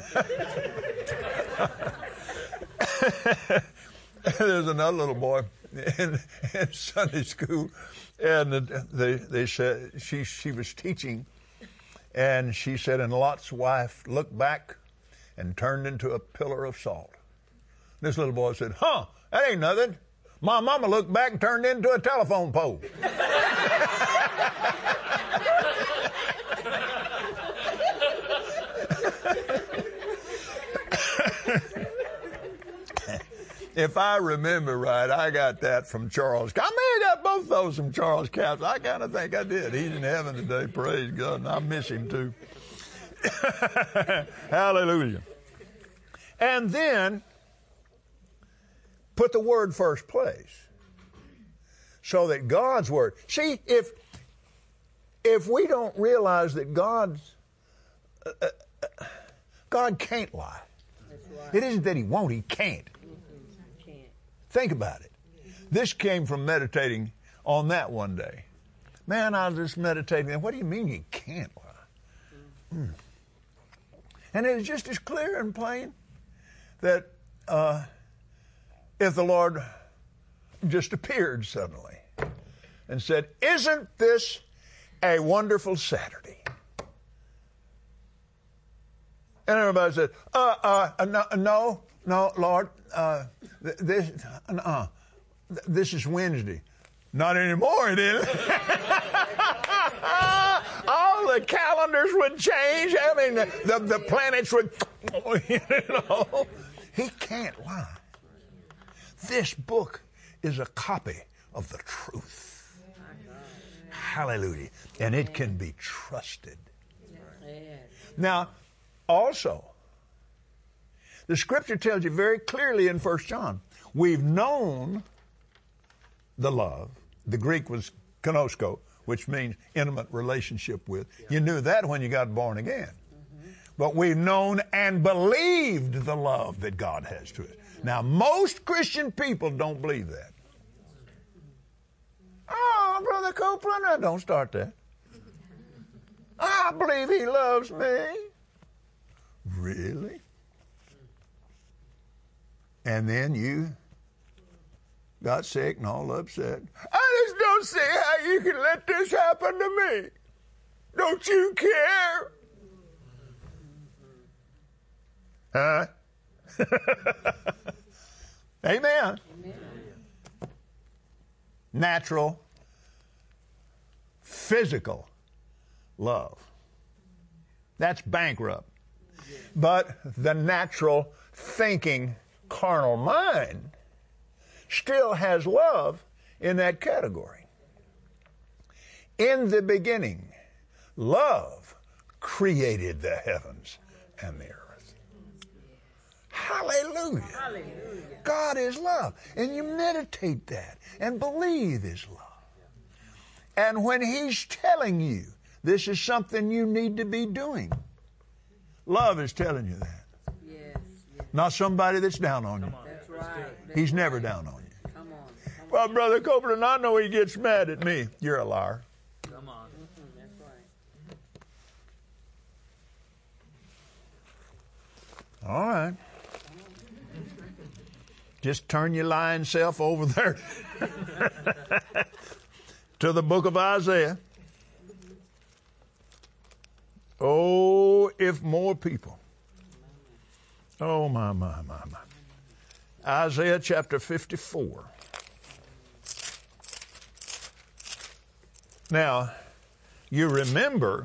There's another little boy. in Sunday school, and they said she was teaching, and she said, and Lot's wife looked back and turned into a pillar of salt. This little boy said, "Huh, that ain't nothing. My mama looked back and turned into a telephone pole." If I remember right, I got that from Charles. I may have got both those from Charles Capps. I kind of think I did. He's in heaven today, praise God, and I miss him too. Hallelujah. And then put the Word first place, so that God's Word. See, if we don't realize that God can't lie. That's right. It isn't that He won't, He can't. Can't. Think about it. This came from meditating on that one day. Man, I was just meditating. What do you mean He can't lie? And it was just as clear and plain that if the Lord just appeared suddenly and said, "Isn't this a wonderful Saturday?" And everybody said, no, Lord, this is Wednesday. Not anymore, it is. All the calendars would change. I mean, the planets would, He can't lie. This book is a copy of the truth. Hallelujah. And it can be trusted. Yes. Now, also, the Scripture tells you very clearly in 1 John, we've known the love. The Greek was konosko, which means intimate relationship with. You knew that when you got born again. But we've known and believed the love that God has to us. Now, most Christian people don't believe that. "Oh, Brother Copeland, don't start that. I believe He loves me." Really? And then you got sick and all upset. "I just don't see how you can let this happen to me. Don't you care?" Huh? Amen. Amen. Natural, physical love. That's bankrupt. But the natural, thinking, carnal mind still has love in that category. In the beginning, love created the heavens and the earth. Hallelujah. Hallelujah. God is love. And you meditate that and believe His love. And when He's telling you this is something you need to be doing, love is telling you that. Yes. Yes. Not somebody that's down on you. That's right. He's never down on you. Come on. Well, Brother Copeland, I know he gets mad at me. You're a liar. Come on. That's right. All right. Just turn your lying self over there to the book of Isaiah. Oh, if more people. Oh, my. Isaiah chapter 54. Now, you remember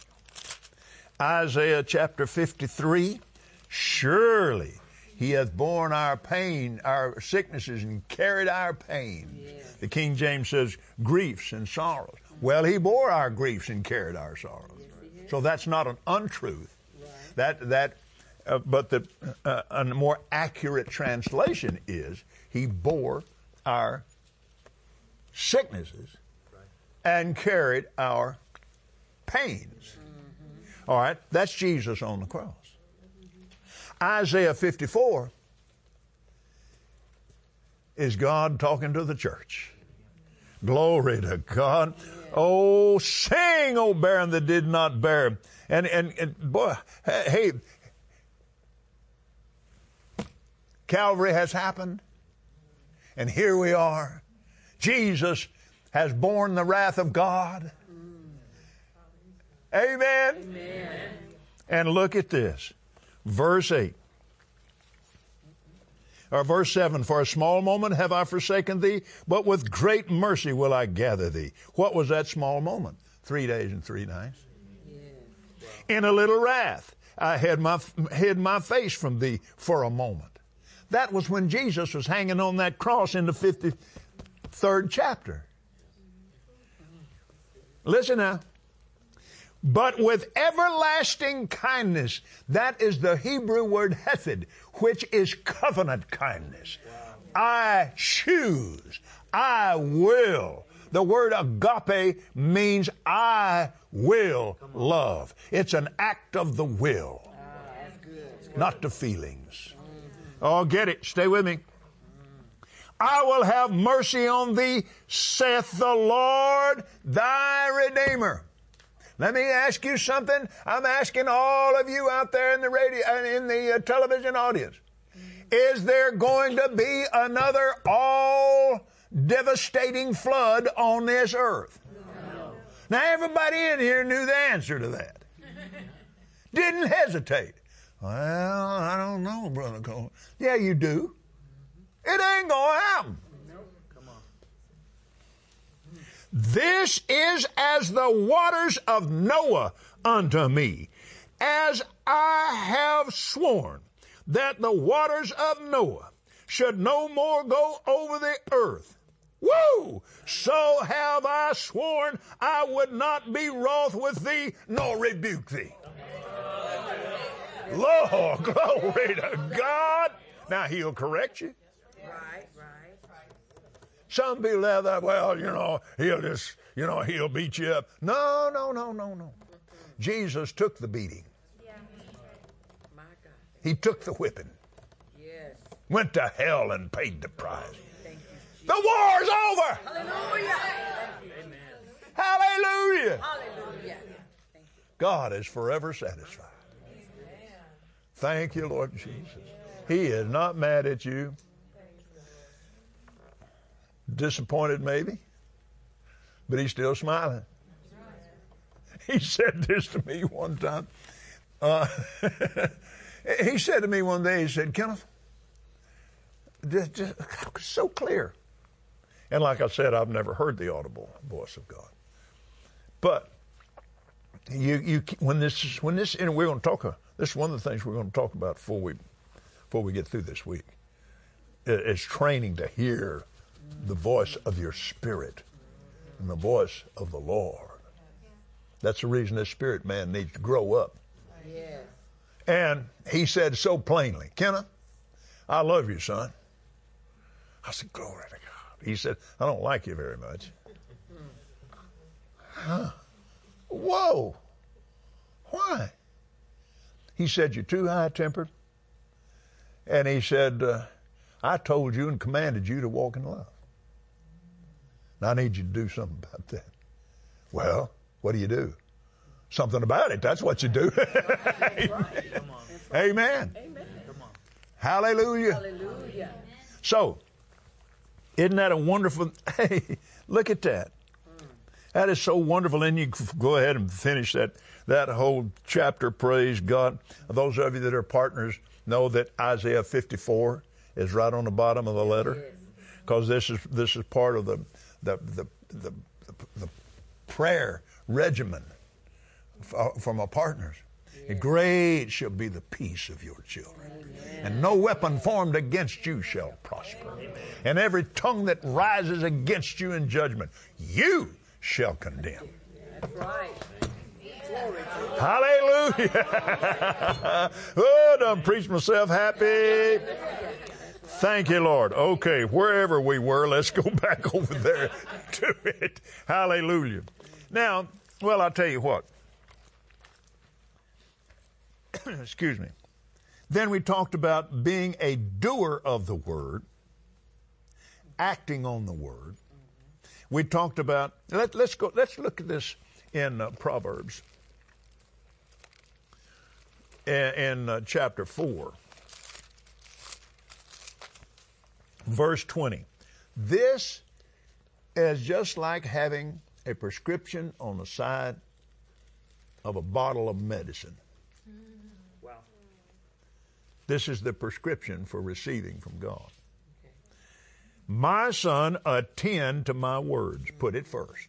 Isaiah chapter 53? Surely He hath borne our pain, our sicknesses, and carried our pain. Yes. The King James says griefs and sorrows. Well, He bore our griefs and carried our sorrows. So that's not an untruth. Right. But a more accurate translation is He bore our sicknesses and carried our pains. All right, that's Jesus on the cross. Isaiah 54 is God talking to the church. Glory to God. Oh, sing, O barren that did not bear. And boy, hey, Calvary has happened. And here we are. Jesus has borne the wrath of God. Amen. Amen. And look at this. Verse 8. Or verse 7, for a small moment have I forsaken thee, but with great mercy will I gather thee. What was that small moment? 3 days and 3 nights. Yes. In a little wrath I hid my face from thee for a moment. That was when Jesus was hanging on that cross in the 53rd chapter. Listen now. But with everlasting kindness, that is the Hebrew word hesed, which is covenant kindness. I choose, I will. The word agape means I will love. It's an act of the will, That's good. not the feelings. Oh, get it. Stay with me. I will have mercy on thee, saith the Lord thy Redeemer. Let me ask you something. I'm asking all of you out there in the radio and in the television audience. Is there going to be another all-devastating flood on this earth? No. Now, everybody in here knew the answer to that. Didn't hesitate. Well, I don't know, Brother Cole. Yeah, you do. It ain't going to happen. This is as the waters of Noah unto me, as I have sworn that the waters of Noah should no more go over the earth. Woo! So have I sworn I would not be wroth with thee, nor rebuke thee. Lord, glory to God. Now he'll correct you. Right. Some people have that, well, he'll just, he'll beat you up. No. Jesus took the beating. My God. He took the whipping. Yes. Went to hell and paid the price. Thank you, Jesus. The war's over. Hallelujah. Hallelujah. Hallelujah. Thank you. God is forever satisfied. Thank you, Lord Jesus. He is not mad at you. Disappointed maybe, but he's still smiling. He said this to me one time. He said to me one day, he said, Kenneth, just so clear. And like I said, I've never heard the audible voice of God. But when this, and we're going to talk. This is one of the things we're going to talk about before we get through this week. It's training to hear the voice of your spirit and the voice of the Lord. That's the reason this spirit man needs to grow up. Yes. And he said so plainly, Kenneth, I love you, son. I said, glory to God. He said, I don't like you very much. Huh? Whoa. Why? He said, you're too high-tempered. And he said, I told you and commanded you to walk in love. Now I need you to do something about that. Well, what do? Something about it. That's what you do. Amen. Amen. Hallelujah. Hallelujah. So, isn't that a wonderful, hey, look at that. That is so wonderful. And you go ahead and finish that whole chapter, praise God. Those of you that are partners know that Isaiah 54 is right on the bottom of the letter, because this is part of the prayer regimen from our partners. Yes. Great shall be the peace of your children. Amen. And no weapon formed against you shall prosper. Amen. And every tongue that rises against you in judgment, you shall condemn. That's right. Hallelujah. Oh, done preached myself happy. Thank you, Lord. Okay, wherever we were, let's go back over there to it. Hallelujah. Now, well, I'll tell you what. Excuse me. Then we talked about being a doer of the word, acting on the word. We talked about, let's look at this in Proverbs. In chapter 4. Verse 20. This is just like having a prescription on the side of a bottle of medicine. Wow. This is the prescription for receiving from God. My son, attend to my words. Put it first.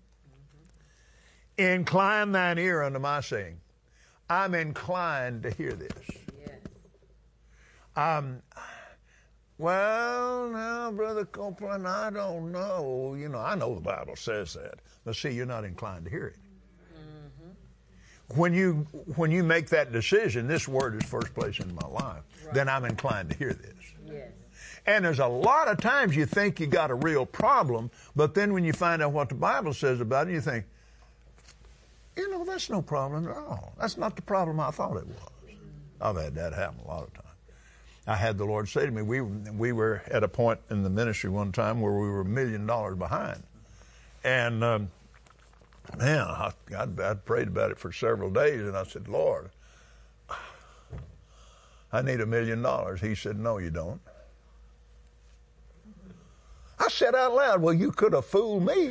Incline thine ear unto my saying. I'm inclined to hear this. Yes. Well, now, Brother Copeland, I don't know. You know, I know the Bible says that. But see, you're not inclined to hear it. Mm-hmm. When you make that decision, this word is first place in my life, right, then I'm inclined to hear this. Yes. And there's a lot of times you think you got a real problem, but then when you find out what the Bible says about it, you think, you know, that's no problem at all. That's not the problem I thought it was. I've had that happen a lot of times. I had the Lord say to me, we were at a point in the ministry one time where we were $1 million behind. And, man, I'd prayed about it for several days, and I said, Lord, I need $1 million. He said, no, you don't. I said out loud, well, you could have fooled me.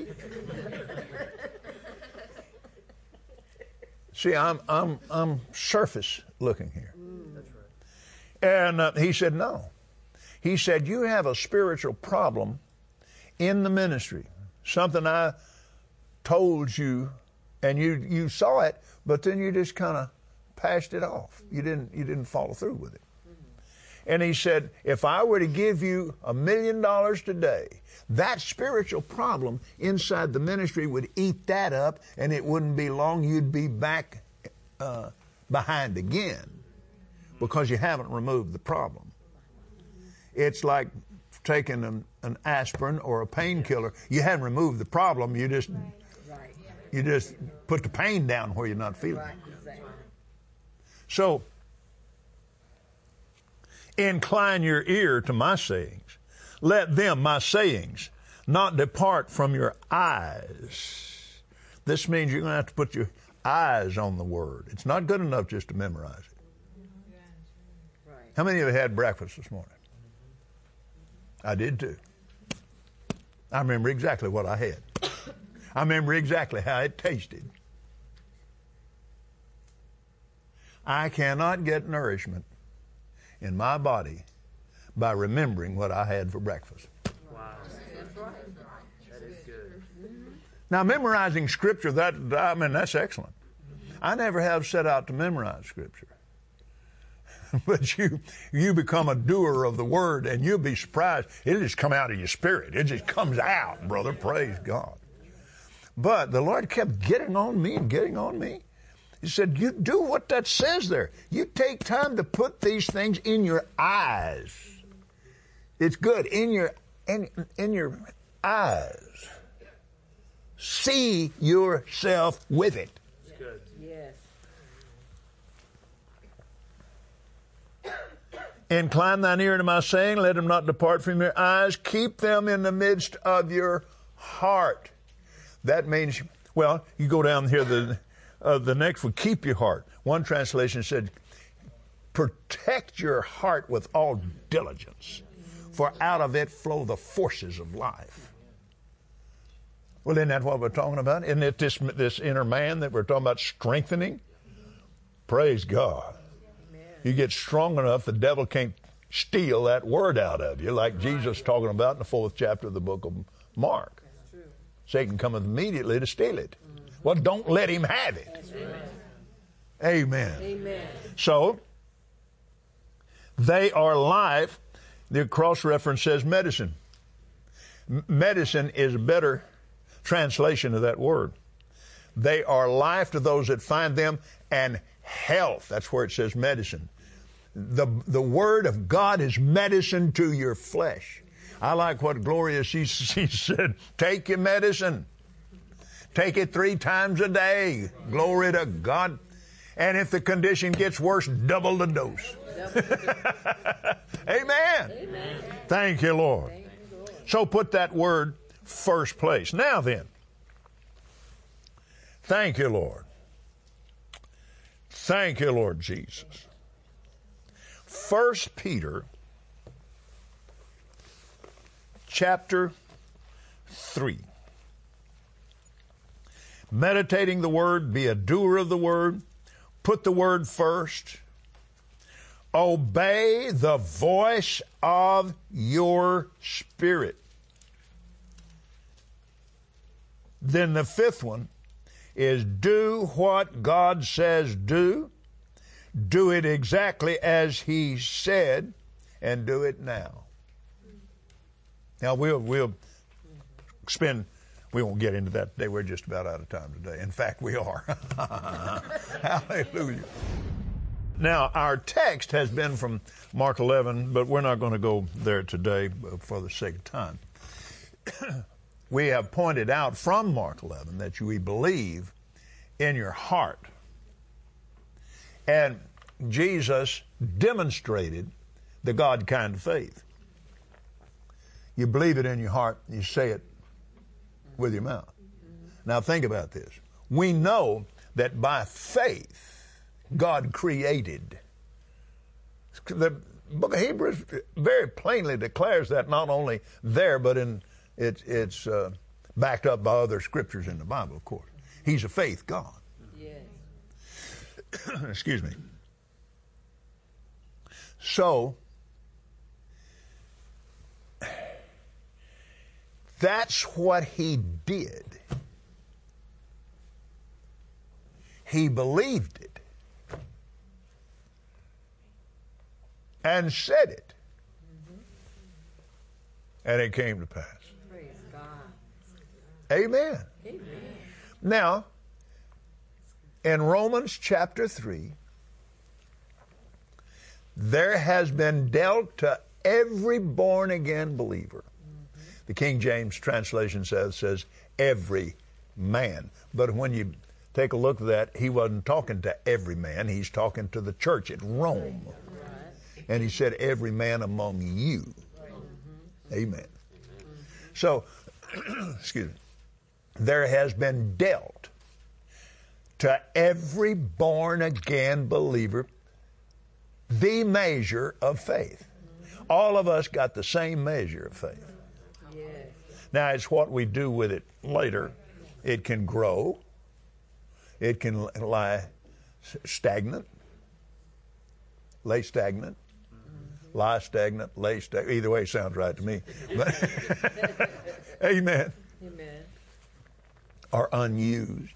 See, I'm surface looking here. That's right. And he said, no. He said, you have a spiritual problem in the ministry. Something I told you, and you saw it, but then you just kind of passed it off. You didn't follow through with it. And he said, if I were to give you $1 million today, that spiritual problem inside the ministry would eat that up, and it wouldn't be long you'd be back behind again because you haven't removed the problem. It's like taking an aspirin or a painkiller. You haven't removed the problem. You just put the pain down where you're not feeling it. So, incline your ear to my sayings. Let them, my sayings, not depart from your eyes. This means you're going to have to put your eyes on the Word. It's not good enough just to memorize it. Right. How many of you had breakfast this morning? I did too. I remember exactly what I had. I remember exactly how it tasted. I cannot get nourishment in my body by remembering what I had for breakfast. Wow. That's right. That is good. Now, memorizing Scripture, that's excellent. I never have set out to memorize Scripture. But you become a doer of the Word, and you'll be surprised. It'll just come out of your spirit. It just comes out, brother. Praise God. But the Lord kept getting on me and getting on me. He said, you do what that says there. You take time to put these things in your eyes. It's good. In your eyes. See yourself with it. It's good. Yes. Incline thine ear to my saying, let them not depart from your eyes. Keep them in the midst of your heart. That means, well, you go down here, the next one, keep your heart. One translation said, protect your heart with all diligence, for out of it flow the forces of life. Well, isn't that what we're talking about? Isn't it this inner man that we're talking about strengthening? Praise God. You get strong enough, the devil can't steal that word out of you, like Jesus talking about in the 4th chapter of the book of Mark. That's true. Satan cometh immediately to steal it. Well, don't let him have it. Amen. Amen. So, they are life. The cross-reference says medicine. Medicine is a better translation of that word. They are life to those that find them, and health. That's where it says medicine. The Word of God is medicine to your flesh. I like what Gloria, she said, take your medicine. Take it 3 times a day. Glory to God. And if the condition gets worse, double the dose. Amen. Amen. Thank you, Lord. Thank you, Lord. So put that word first place. Now then, thank you, Lord. Thank you, Lord Jesus. 1 Peter chapter 3. Meditating the Word, be a doer of the Word, put the Word first, obey the voice of your spirit. Then the fifth one is do what God says do. Do it exactly as He said, and do it now. Now we won't get into that today. We're just about out of time today. In fact, we are. Hallelujah. Now, our text has been from Mark 11, but we're not going to go there today for the sake of time. We have pointed out from Mark 11 that we believe in your heart. And Jesus demonstrated the God kind of faith. You believe it in your heart, you say it with your mouth. Now think about this. We know that by faith, God created. The book of Hebrews very plainly declares that not only there, but in it's backed up by other scriptures in the Bible, of course. He's a faith God. Yes. Excuse me. So, that's what He did. He believed it and said it. And it came to pass. Praise God. Amen. Amen. Now, in Romans chapter 3, there has been dealt to every born-again believer. The King James translation says every man. But when you take a look at that, he wasn't talking to every man. He's talking to the church at Rome. And he said, every man among you. Amen. So, excuse me, there has been dealt to every born-again believer the measure of faith. All of us got the same measure of faith. Yes. Now, it's what we do with it later. It can grow. It can lie stagnant, lay stagnant, lie stagnant, lay stagnant. Either way sounds right to me. But amen. Amen. Or unused.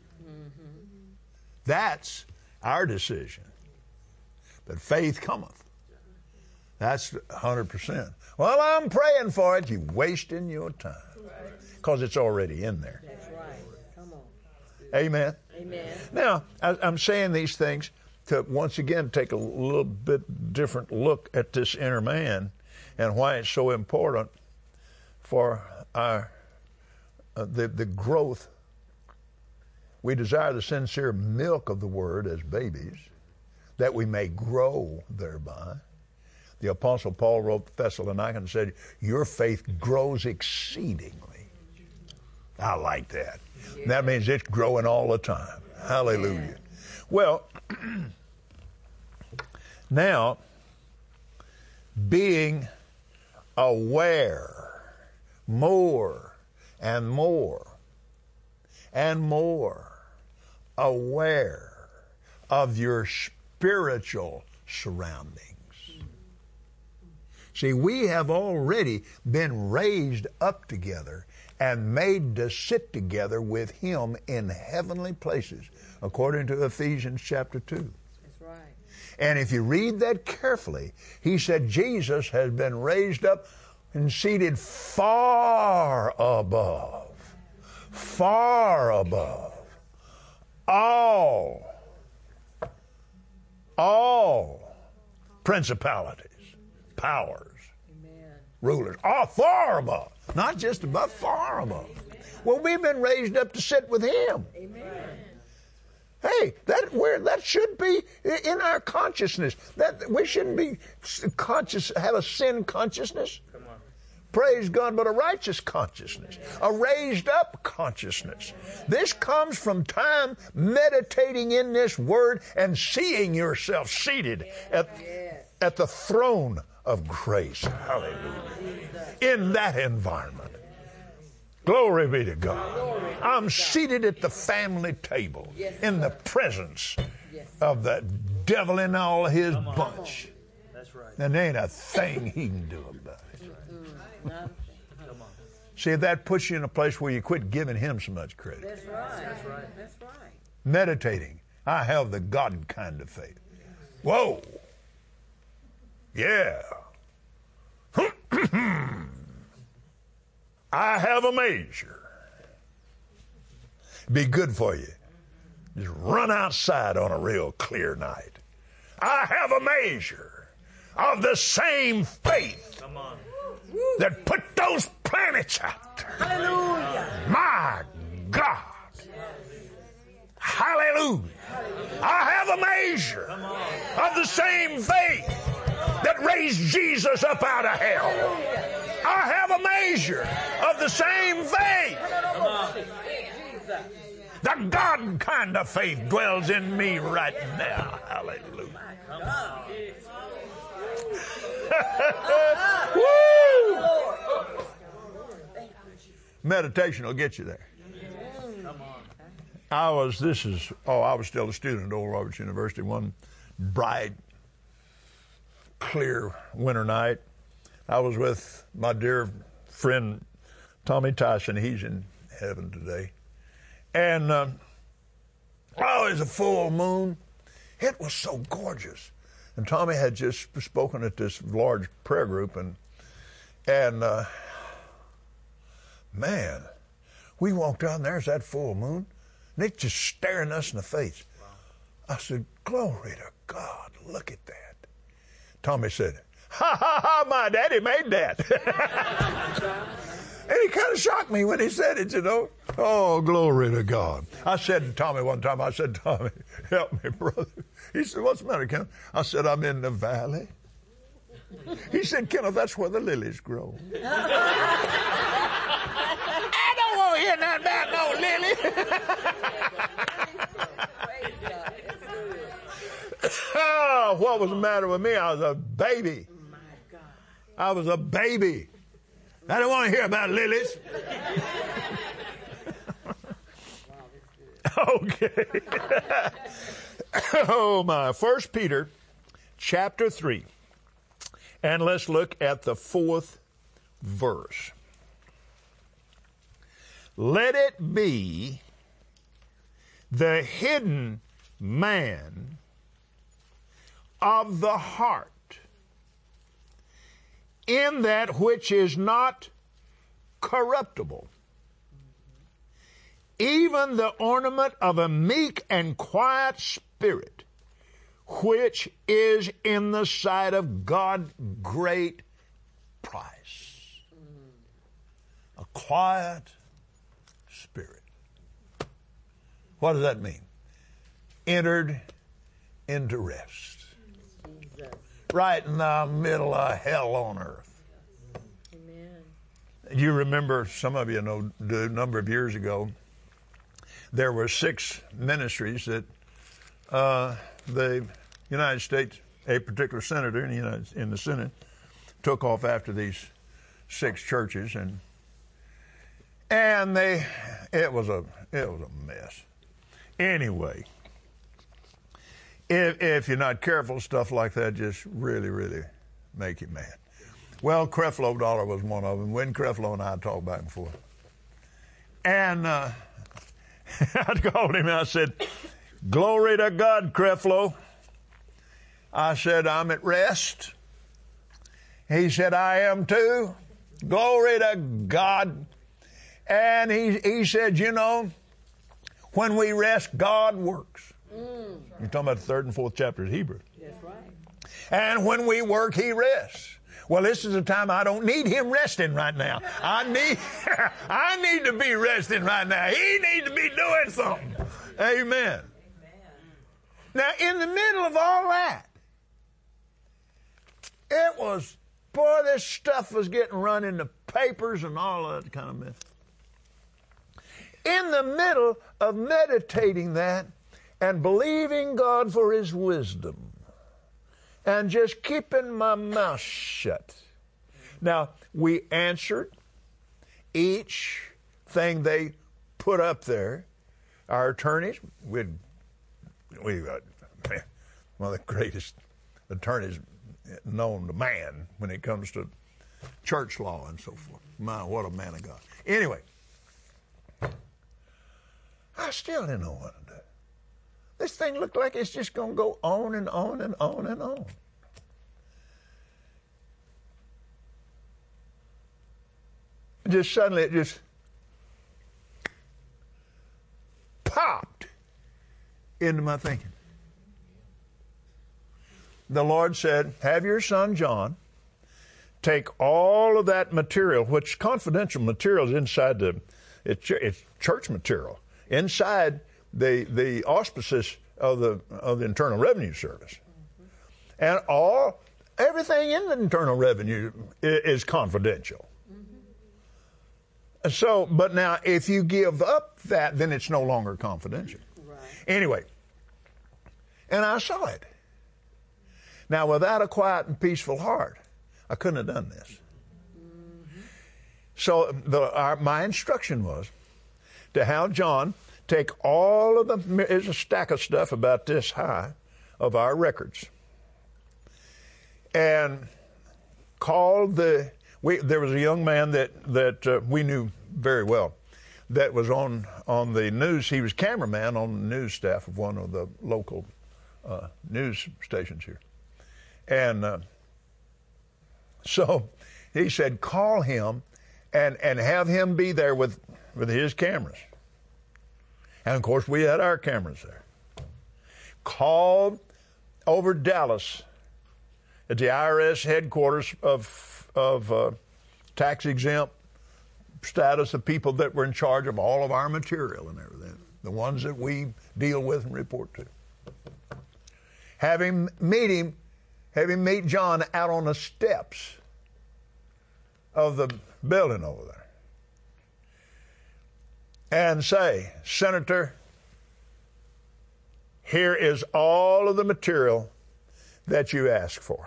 That's our decision. But faith cometh. That's 100%. Well, I'm praying for it. You're wasting your time. Because it's already in there. That's right. Come on. Amen. Amen. Now, I'm saying these things to once again take a little bit different look at this inner man and why it's so important for our the growth. We desire the sincere milk of the Word as babies, that we may grow thereby. The Apostle Paul wrote to Thessalonians and said, your faith grows exceedingly. I like that. Yeah. That means it's growing all the time. Hallelujah. Yeah. Well, now, being aware more and more and more aware of your spiritual surroundings. See, we have already been raised up together and made to sit together with Him in heavenly places, according to Ephesians chapter 2. That's right. And if you read that carefully, he said Jesus has been raised up and seated far above all principalities, powers, Amen. Rulers, all far above, not just above, far above. Well, we've been raised up to sit with Him. Amen. Hey, that should be in our consciousness. That we shouldn't be conscious, have a sin consciousness. Come on. Praise God, but a righteous consciousness, a raised up consciousness. This comes from time meditating in this Word and seeing yourself seated at the throne of grace. Hallelujah. In that environment. Glory be to God. I'm seated at the family table in the presence of the devil and all his bunch. That's right. And there ain't a thing he can do about it. Come on. See, that puts you in a place where you quit giving him so much credit. That's right. That's right. That's right. Meditating. I have the God kind of faith. Whoa. Yeah. I have a measure. Be good for you. Just run outside on a real clear night. I have a measure of the same faith Come on. that put those planets out there. Hallelujah. My God. Hallelujah. I have a measure of the same faith that raised Jesus up out of hell. I have a measure of the same faith. The God kind of faith dwells in me right now. Hallelujah. Woo! Meditation will get you there. I was still a student at Oral Roberts University one bright, clear winter night. I was with my dear friend Tommy Tyson. He's in heaven today. And it was a full moon. It was so gorgeous. And Tommy had just spoken at this large prayer group, and man, we walked out and there's that full moon, and it's just staring us in the face. I said, glory to God, look at that. Tommy said, ha ha ha, my daddy made that. And he kind of shocked me when he said it, you know. Oh, glory to God. I said to Tommy one time, Tommy, help me, brother. He said, what's the matter, Kenneth? I said, I'm in the valley. He said, Kenneth, that's where the lilies grow. I don't want to hear nothing about no lily. Oh, what was the matter with me? I was a baby. I was a baby. I don't want to hear about lilies. Okay. Oh, my. 1 Peter chapter 3. And let's look at the 4th verse. Let it be the hidden man of the heart, in that which is not corruptible, even the ornament of a meek and quiet spirit, which is in the sight of God great price. A quiet spirit. What does that mean? Entered into rest. Right in the middle of hell on earth. Amen. You remember, some of you know, a number of years ago, there were 6 ministries that the United States, a particular senator in the Senate, took off after these 6 churches, and it was a mess. Anyway, if you're not careful, stuff like that just really, really make you mad. Well, Creflo Dollar was one of them. When Creflo and I talked back and forth. And I called him and I said, glory to God, Creflo. I said, I'm at rest. He said, I am too. Glory to God. And he said, you know, when we rest, God works. You're talking about the 3rd and 4th chapter of Hebrews. That's right. And when we work, he rests. Well, this is a time I don't need him resting right now. I need to be resting right now. He needs to be doing something. Amen. Now, in the middle of all that, it was, boy, this stuff was getting run in the papers and all that kind of mess. In the middle of meditating that and believing God for his wisdom and just keeping my mouth shut. Now, we answered each thing they put up there. Our attorneys, we one of the greatest attorneys known to man when it comes to church law and so forth. My, what a man of God. Anyway, I still didn't know what to do. This thing looked like it's just going to go on and on and on and on. Just suddenly it just popped into my thinking. The Lord said, have your son John take all of that material, which confidential material is inside it's church material, inside the auspices of the Internal Revenue Service. And everything in the Internal Revenue is confidential. So, but now if you give up that, then it's no longer confidential. Right. Anyway, and I saw it. Now, without a quiet and peaceful heart, I couldn't have done this. Mm-hmm. So my instruction was to have John take all of there's a stack of stuff about this high of our records, and call there was a young man that we knew very well that was on the news. He was cameraman on the news staff of one of the local news stations here. And so he said, call him and have him be there with his cameras. And, of course, we had our cameras there. Called over Dallas at the IRS headquarters of tax-exempt status, the people that were in charge of all of our material and everything, the ones that we deal with and report to. Have him meet John out on the steps of the building over there. And say, Senator, here is all of the material that you asked for.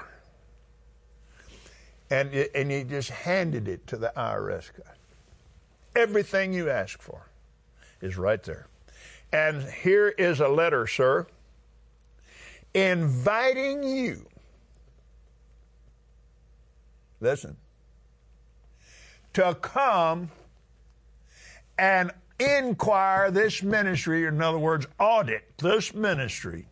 And you just handed it to the IRS guy. Everything you asked for is right there. And here is a letter, sir, inviting you, listen, to come and inquire this ministry, or in other words, audit this ministry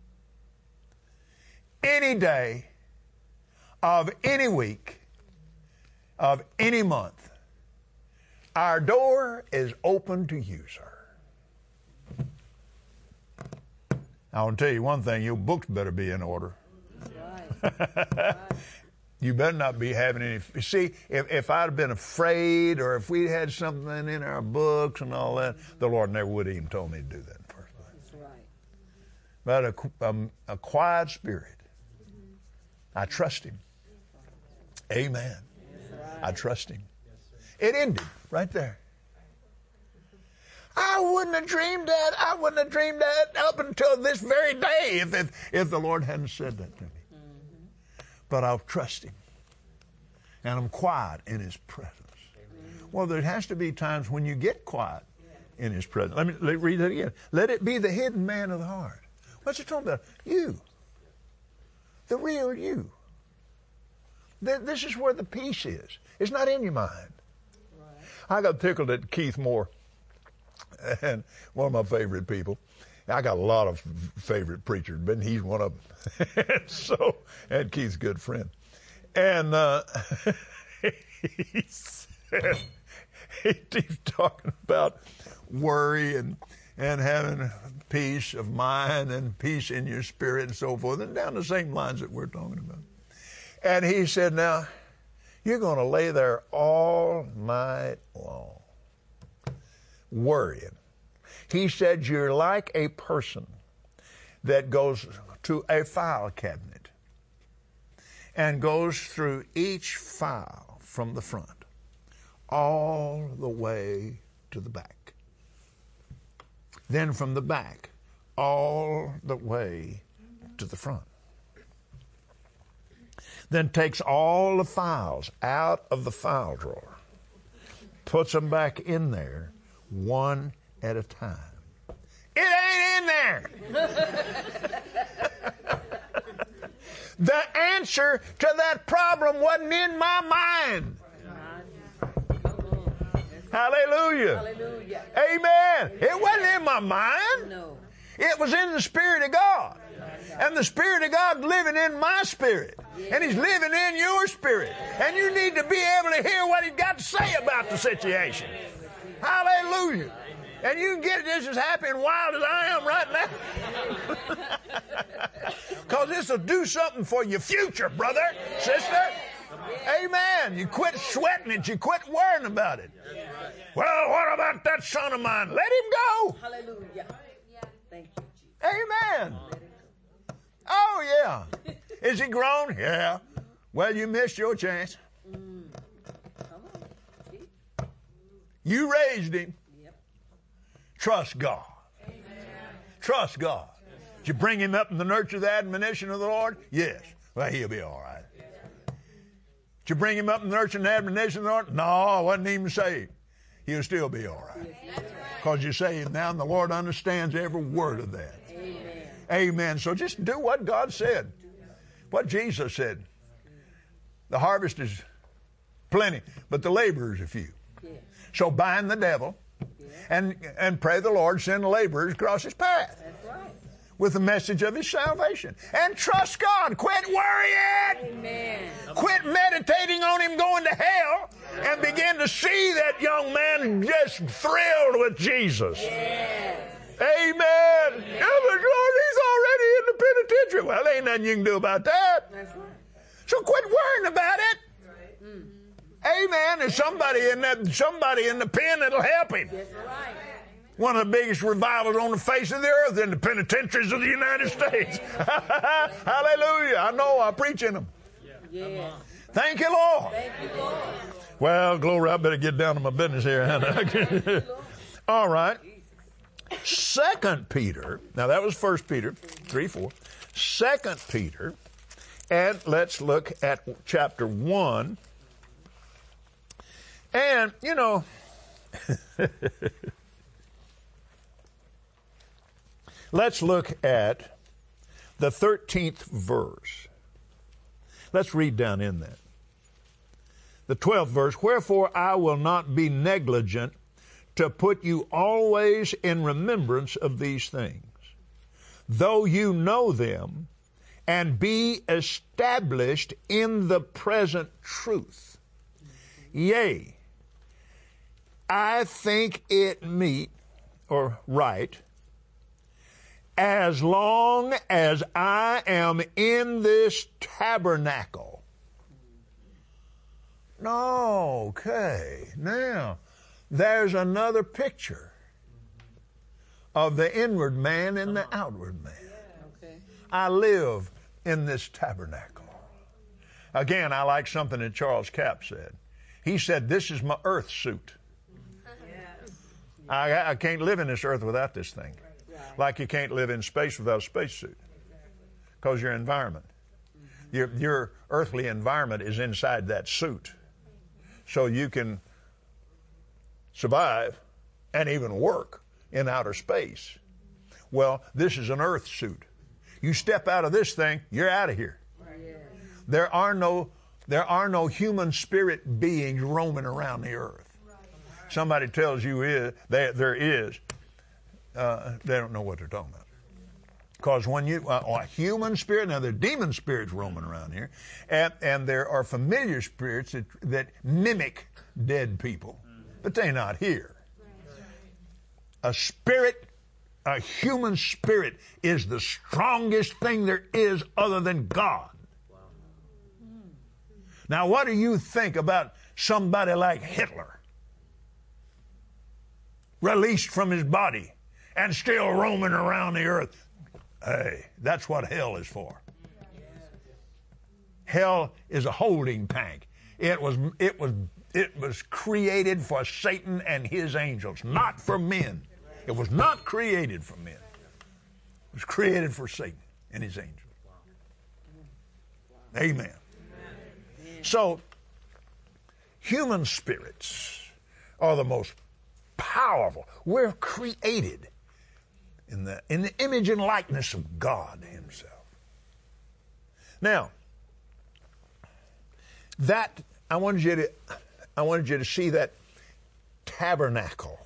any day of any week of any month. Our door is open to you, sir. I want to tell you one thing, your books better be in order. Right. You better not be having any. See, if I'd have been afraid, or if we had something in our books and all that, the Lord never would have even told me to do that in the first place. That's right. But a quiet spirit. I trust Him. Amen. Right. I trust Him. It ended right there. I wouldn't have dreamed that. I wouldn't have dreamed that up until this very day if the Lord hadn't said that to me. But I'll trust Him. And I'm quiet in His presence. Well, there has to be times when you get quiet in His presence. Let me read that again. Let it be the hidden man of the heart. What's it talking about? You. The real you. This is where the peace is. It's not in your mind. Right. I got tickled at Keith Moore, and one of my favorite people. I got a lot of favorite preachers, but he's one of them. And Keith's a good friend. And he's talking about worry and having peace of mind and peace in your spirit and so forth, and down the same lines that we're talking about. And he said, now, you're going to lay there all night long worrying. He said, you're like a person that goes to a file cabinet and goes through each file from the front all the way to the back. Then from the back all the way to the front. then takes all the files out of the file drawer, puts them back in there one at a time. It ain't in there. The answer to that problem wasn't in my mind. Hallelujah. Hallelujah. Amen. It wasn't in my mind. No. It was in the Spirit of God. And the Spirit of God living in my spirit. And He's living in your spirit. And you need to be able to hear what He's got to say about the situation. Hallelujah. And you can get just as happy and wild as I am right now. Because this will do something for your future, brother, sister. Amen. You quit sweating it. You quit worrying about it. Well, what about that son of mine? Let him go. Hallelujah. Thank you, Jesus. Amen. Oh, yeah. Is he grown? Yeah. Well, you missed your chance. Come on. See? You raised him. Yep. Trust God. Amen. Trust God. Did you bring him up in the nurture, the admonition of the Lord? Yes. Well, he'll be all right. Did you bring him up in the nurture and the admonition of the Lord? No, I wasn't even saved. He'll still be all right. Because you're saved now, and the Lord understands every word of that. Amen. Amen. So just do what God said. What Jesus said. The harvest is plenty, but the laborers are few. Yes. So bind the devil and pray the Lord send laborers across his path That's right. with the message of his salvation. And trust God. Quit worrying. Amen. Quit meditating on him going to hell and begin to see that young man just thrilled with Jesus. Yes. Amen. Yeah, but Lord, he's already in the penitentiary. Well, there ain't nothing you can do about that. That's right. So quit worrying about it. Amen. There's somebody in the pen that'll help him. That's right. One of the biggest revivals on the face of the earth in the penitentiaries of the United States. Hallelujah. I know I preach in them. Yes. Thank you, Lord. Thank you, Lord. Well, glory, I better get down to my business here. Hannah. All right. 2 Peter. Now that was 1 Peter 3:4. 2 Peter. And let's look at chapter 1. And, you know, let's look at the 13th verse. Let's read down in that. The 12th verse, wherefore I will not be negligent to put you always in remembrance of these things, though you know them, and be established in the present truth. Yea, I think it meet, or right, as long as I am in this tabernacle. Okay, now, there's another picture of the inward man and the outward man. Okay. I live in this tabernacle. Again, I like something that Charles Capp said. He said, this is my earth suit. I can't live in this earth without this thing. Like you can't live in space without a spacesuit. Because your environment, your earthly environment is inside that suit. So you can survive and even work in outer space. Well, this is an earth suit. You step out of this thing, you're out of here. There are no human spirit beings roaming around the earth. Somebody tells you there is, they don't know what they're talking about. Because when you, a human spirit, now there are demon spirits roaming around here, and there are familiar spirits that mimic dead people, but they're not here. A human spirit is the strongest thing there is other than God. Now, what do you think about somebody like Hitler? Released from his body and still roaming around the earth. Hey, that's what hell is for. Hell is a holding tank. It was created for Satan and his angels, not for men. It was not created for men. It was created for Satan and his angels. Amen. So, human spirits are the most powerful. We're created in the image and likeness of God Himself. Now, that I wanted you to see that tabernacle.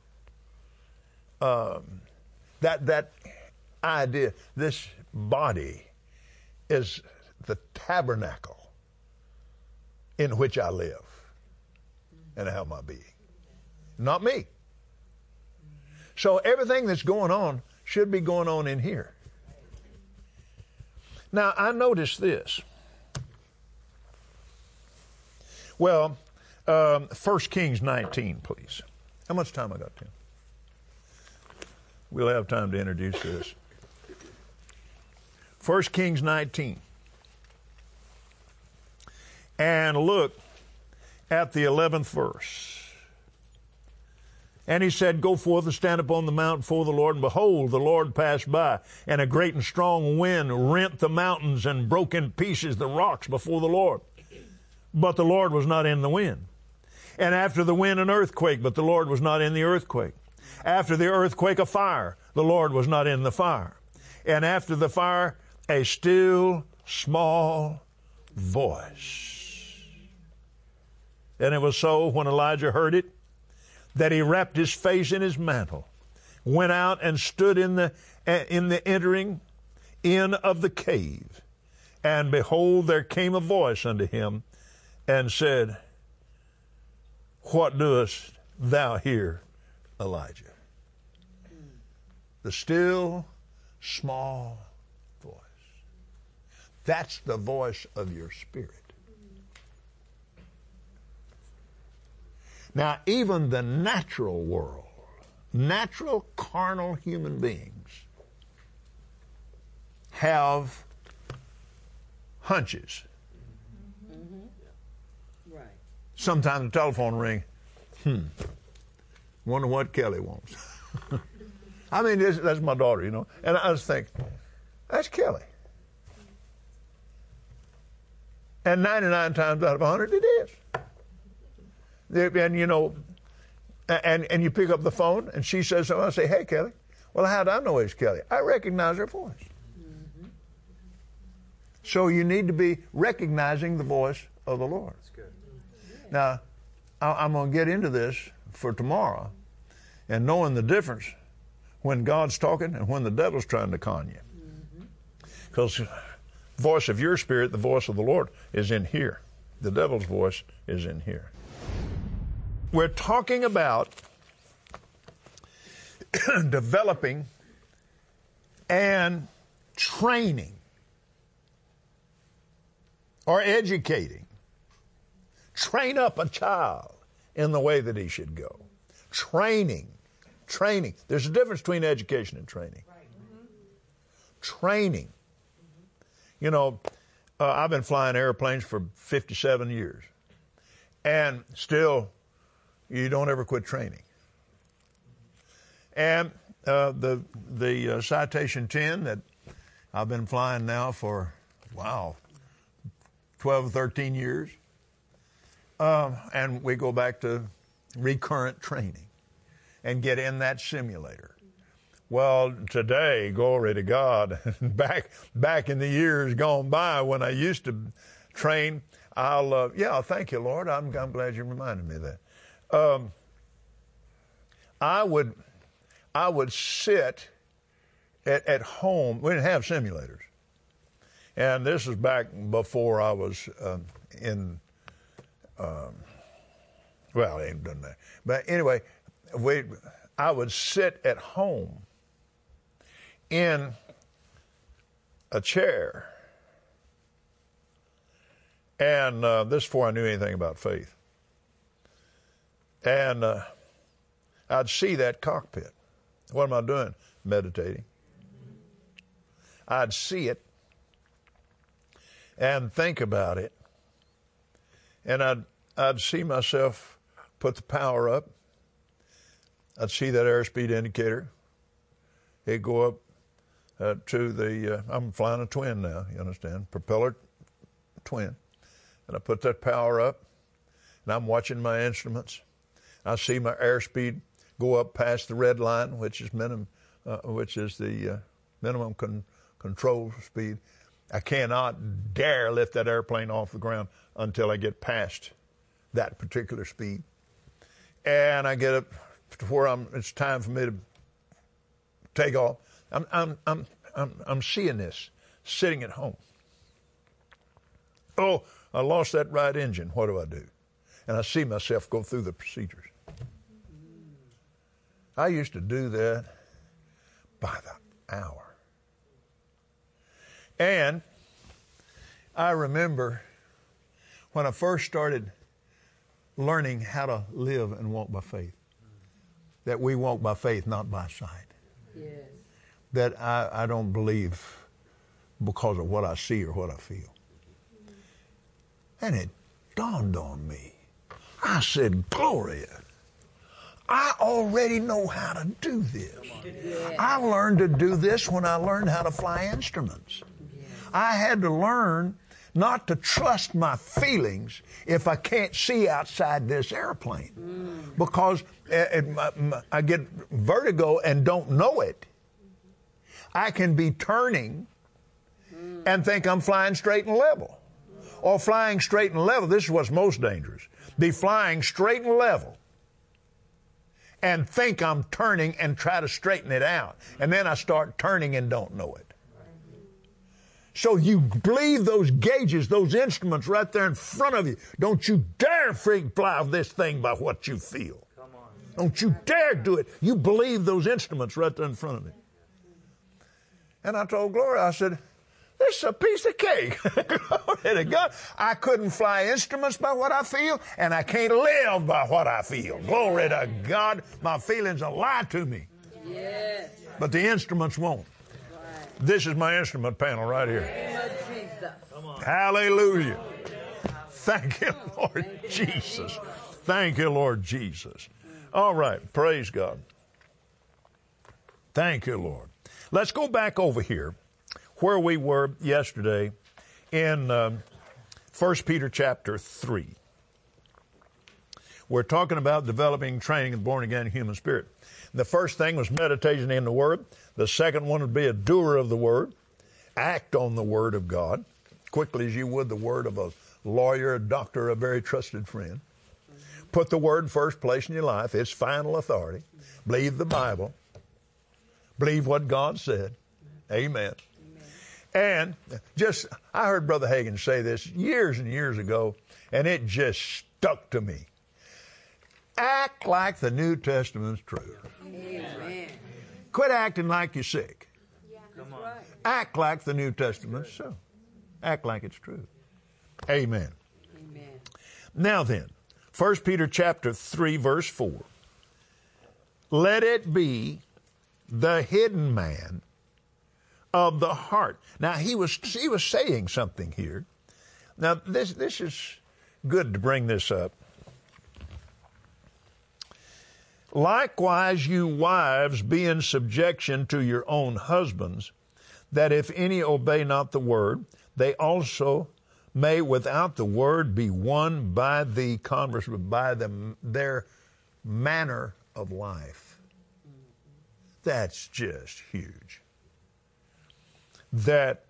That idea, this body is the tabernacle in which I live and have my being. Not me. So everything that's going on should be going on in here. Now, I noticed this. Well, 1 Kings 19, please. How much time I got, Tim? We'll have time to introduce this. 1 Kings 19. And look at the 11th verse. And he said, Go forth and stand upon the mount before the Lord, and behold, the Lord passed by, and a great and strong wind rent the mountains and broke in pieces the rocks before the Lord. But the Lord was not in the wind. And after the wind, an earthquake, but the Lord was not in the earthquake. After the earthquake, a fire. The Lord was not in the fire. And after the fire, a still small voice. And it was so when Elijah heard it, that he wrapped his face in his mantle, went out and stood in the entering in of the cave. And behold, there came a voice unto him and said, What doest thou here, Elijah? The still small voice. That's the voice of your spirit. Now, even the natural world, natural carnal human beings have hunches. Right. Sometimes the telephone ring. Wonder what Kelly wants. I mean, that's my daughter, you know. And I just think, that's Kelly. And 99 times out of 100, it is. And, you know, and you pick up the phone, and she says something. I say, Hey, Kelly. Well, how do I know it's Kelly? I recognize her voice. Mm-hmm. So you need to be recognizing the voice of the Lord. That's good. Now, I'm going to get into this for tomorrow, and knowing the difference when God's talking and when the devil's trying to con you. Because the voice of your spirit, the voice of the Lord, is in here. The devil's voice is in here. We're talking about developing and training or educating. Train up a child in the way that he should go. Training. There's a difference between education and training. Training. You know, I've been flying airplanes for 57 years. And still, you don't ever quit training. And the Citation 10 that I've been flying now for, 12 or 13 years. And we go back to recurrent training and get in that simulator. Well, today, glory to God, back in the years gone by when I used to train, thank you, Lord. I'm glad you reminded me of that. I would sit at home. We didn't have simulators. And this is back before I was I ain't done that. But anyway, I would sit at home in a chair. And this is before I knew anything about faith. And I'd see that cockpit. What am I doing? Meditating. I'd see it and think about it. And I'd see myself put the power up. I'd see that airspeed indicator. It'd go up to the, I'm flying a twin now, you understand, propeller twin. And I put that power up, and I'm watching my instruments. I see my airspeed go up past the red line, which is the minimum control speed. I cannot dare lift that airplane off the ground until I get past that particular speed. And I get up to where it's time for me to take off. I'm seeing this sitting at home. Oh, I lost that right engine. What do I do? And I see myself go through the procedures. I used to do that by the hour. And I remember when I first started learning how to live and walk by faith, that we walk by faith, not by sight. Yes. That I don't believe because of what I see or what I feel. And it dawned on me. I said, Gloria, I already know how to do this. Yeah. I learned to do this when I learned how to fly instruments. I had to learn not to trust my feelings if I can't see outside this airplane. Because I get vertigo and don't know it. I can be turning and think I'm flying straight and level. Or flying straight and level. This is what's most dangerous. Be flying straight and level and think I'm turning and try to straighten it out. And then I start turning and don't know it. So you believe those gauges, those instruments right there in front of you. Don't you dare fly this thing by what you feel. Come on. Don't you dare do it. You believe those instruments right there in front of me. And I told Gloria, I said, this is a piece of cake. Glory to God. I couldn't fly instruments by what I feel, and I can't live by what I feel. Glory to God. My feelings will lie to me. Yes. But the instruments won't. This is my instrument panel right here. Hallelujah. Thank you, Lord Jesus. Thank you, Lord Jesus. All right. Praise God. Thank you, Lord. Let's go back over here where we were yesterday in 1 Peter chapter 3. We're talking about developing, training, and born-again human spirit. The first thing was meditation in the Word. The second one would be a doer of the Word. Act on the Word of God, quickly as you would the word of a lawyer, a doctor, a very trusted friend. Put the Word first place in your life. It's final authority. Believe the Bible. Believe what God said. Amen. And I heard Brother Hagin say this years and years ago, and it just stuck to me. Act like the New Testament's true. Amen. Quit acting like you're sick. That's right. Act like the New Testament's so. Act like it's true. Amen. Amen. Now then, 1 Peter chapter 3, verse 4. Let it be the hidden man of the heart. Now, he was saying something here. Now, this is good to bring this up. Likewise, you wives, be in subjection to your own husbands, that if any obey not the word, they also may without the word be won by the converse, by their manner of life. That's just huge. That,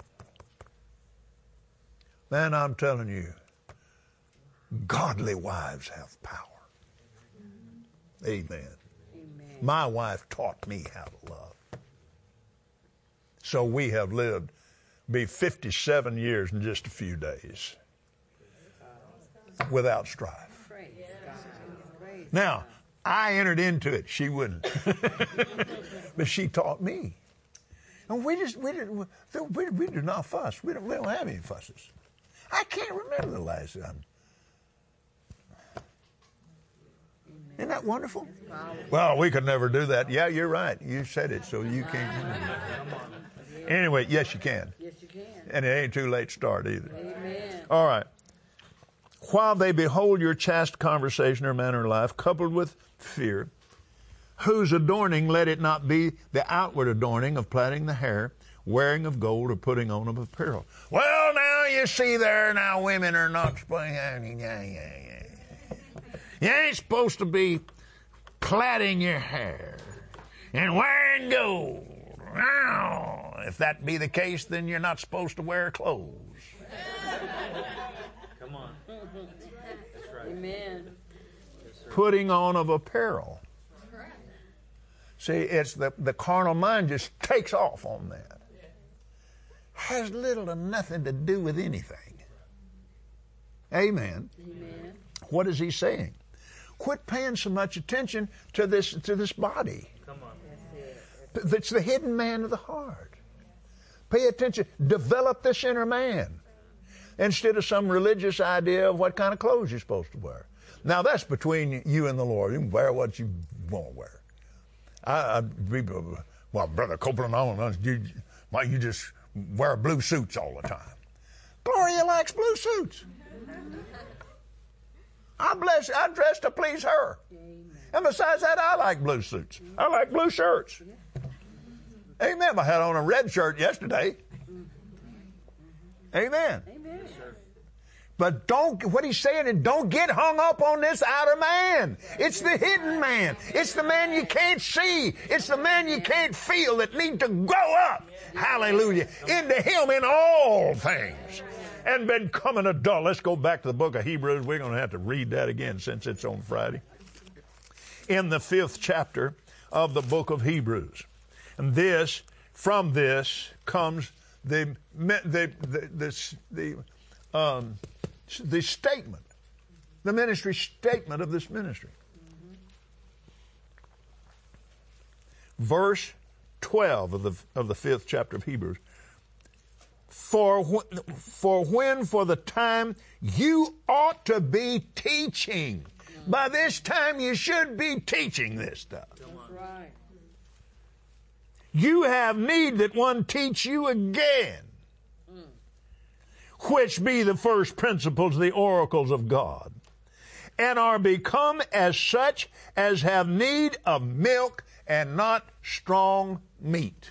man, I'm telling you, godly wives have power. Amen. Amen. My wife taught me how to love. So we have lived, be 57 years in just a few days without strife. Praise God. Praise Now, I entered into it. She wouldn't. But she taught me. And we do not fuss. We don't have any fusses. I can't remember the last time. Isn't that wonderful? Well, we could never do that. Yeah, you're right. You said it, so you can't. Anyway, yes, you can. Yes, you can. And it ain't too late to start either. Amen. All right. While they behold your chaste conversation or manner of life, coupled with fear, whose adorning let it not be the outward adorning of plaiting the hair, wearing of gold, or putting on of apparel. Well, now, Well, you see there now, women are not supposed. You ain't supposed to be plaiting your hair and wearing gold. Now, if that be the case, then you're not supposed to wear clothes. Come on. That's right. Amen. Putting on of apparel. See, it's the carnal mind just takes off on that. Has little to nothing to do with anything. Amen. Amen. What is he saying? Quit paying so much attention to this body. Come on. That's the hidden man of the heart. Pay attention. Develop this inner man instead of some religious idea of what kind of clothes you're supposed to wear. Now, that's between you and the Lord. You can wear what you want to wear. Well, Brother Copeland, you just wear blue suits all the time. Gloria likes blue suits. I dress to please her. And besides that, I like blue suits. I like blue shirts. Amen. I had on a red shirt yesterday. Amen. Amen. But what he's saying is don't get hung up on this outer man. It's the hidden man. It's the man you can't see. It's the man you can't feel that needs to grow up. Hallelujah. Into him in all things. And become an adult. Let's go back to the book of Hebrews. We're going to have to read that again since it's on Friday. In the 5th chapter of the book of Hebrews. And from this comes the statement, the ministry statement of this ministry. Verse 12 of the 5th chapter of Hebrews. For when for the time you ought to be teaching. By this time you should be teaching this stuff. That's right. You have need that one teach you again, which be the first principles, the oracles of God, and are become as such as have need of milk and not strong meat.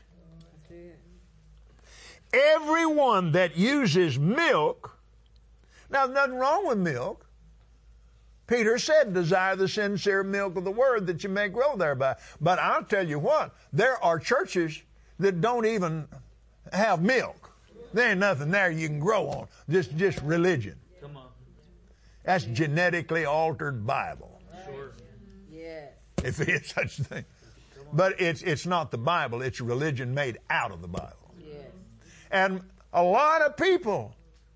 Everyone that uses milk, now nothing wrong with milk. Peter said, desire the sincere milk of the word that you may grow thereby. But I'll tell you what, there are churches that don't even have milk. There ain't nothing there you can grow on. Just religion. Come on. That's genetically altered Bible. Sure. Yes. If it is such a thing. But it's not the Bible. It's religion made out of the Bible. Yes. And a lot of people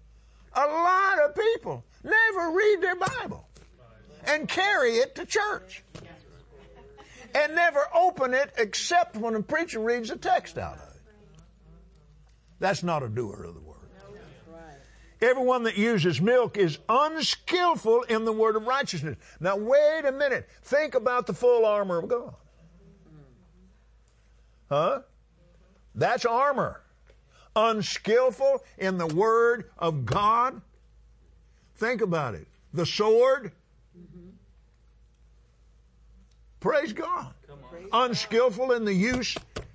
never read their Bible and carry it to church and never open it except when a preacher reads the text out of it. That's not a doer of the word. That's right. Everyone that uses milk is unskillful in the word of righteousness. Now, wait a minute. Think about the full armor of God. Huh? That's armor. Unskillful in the word of God. Think about it. The sword. Praise God. Unskillful in the use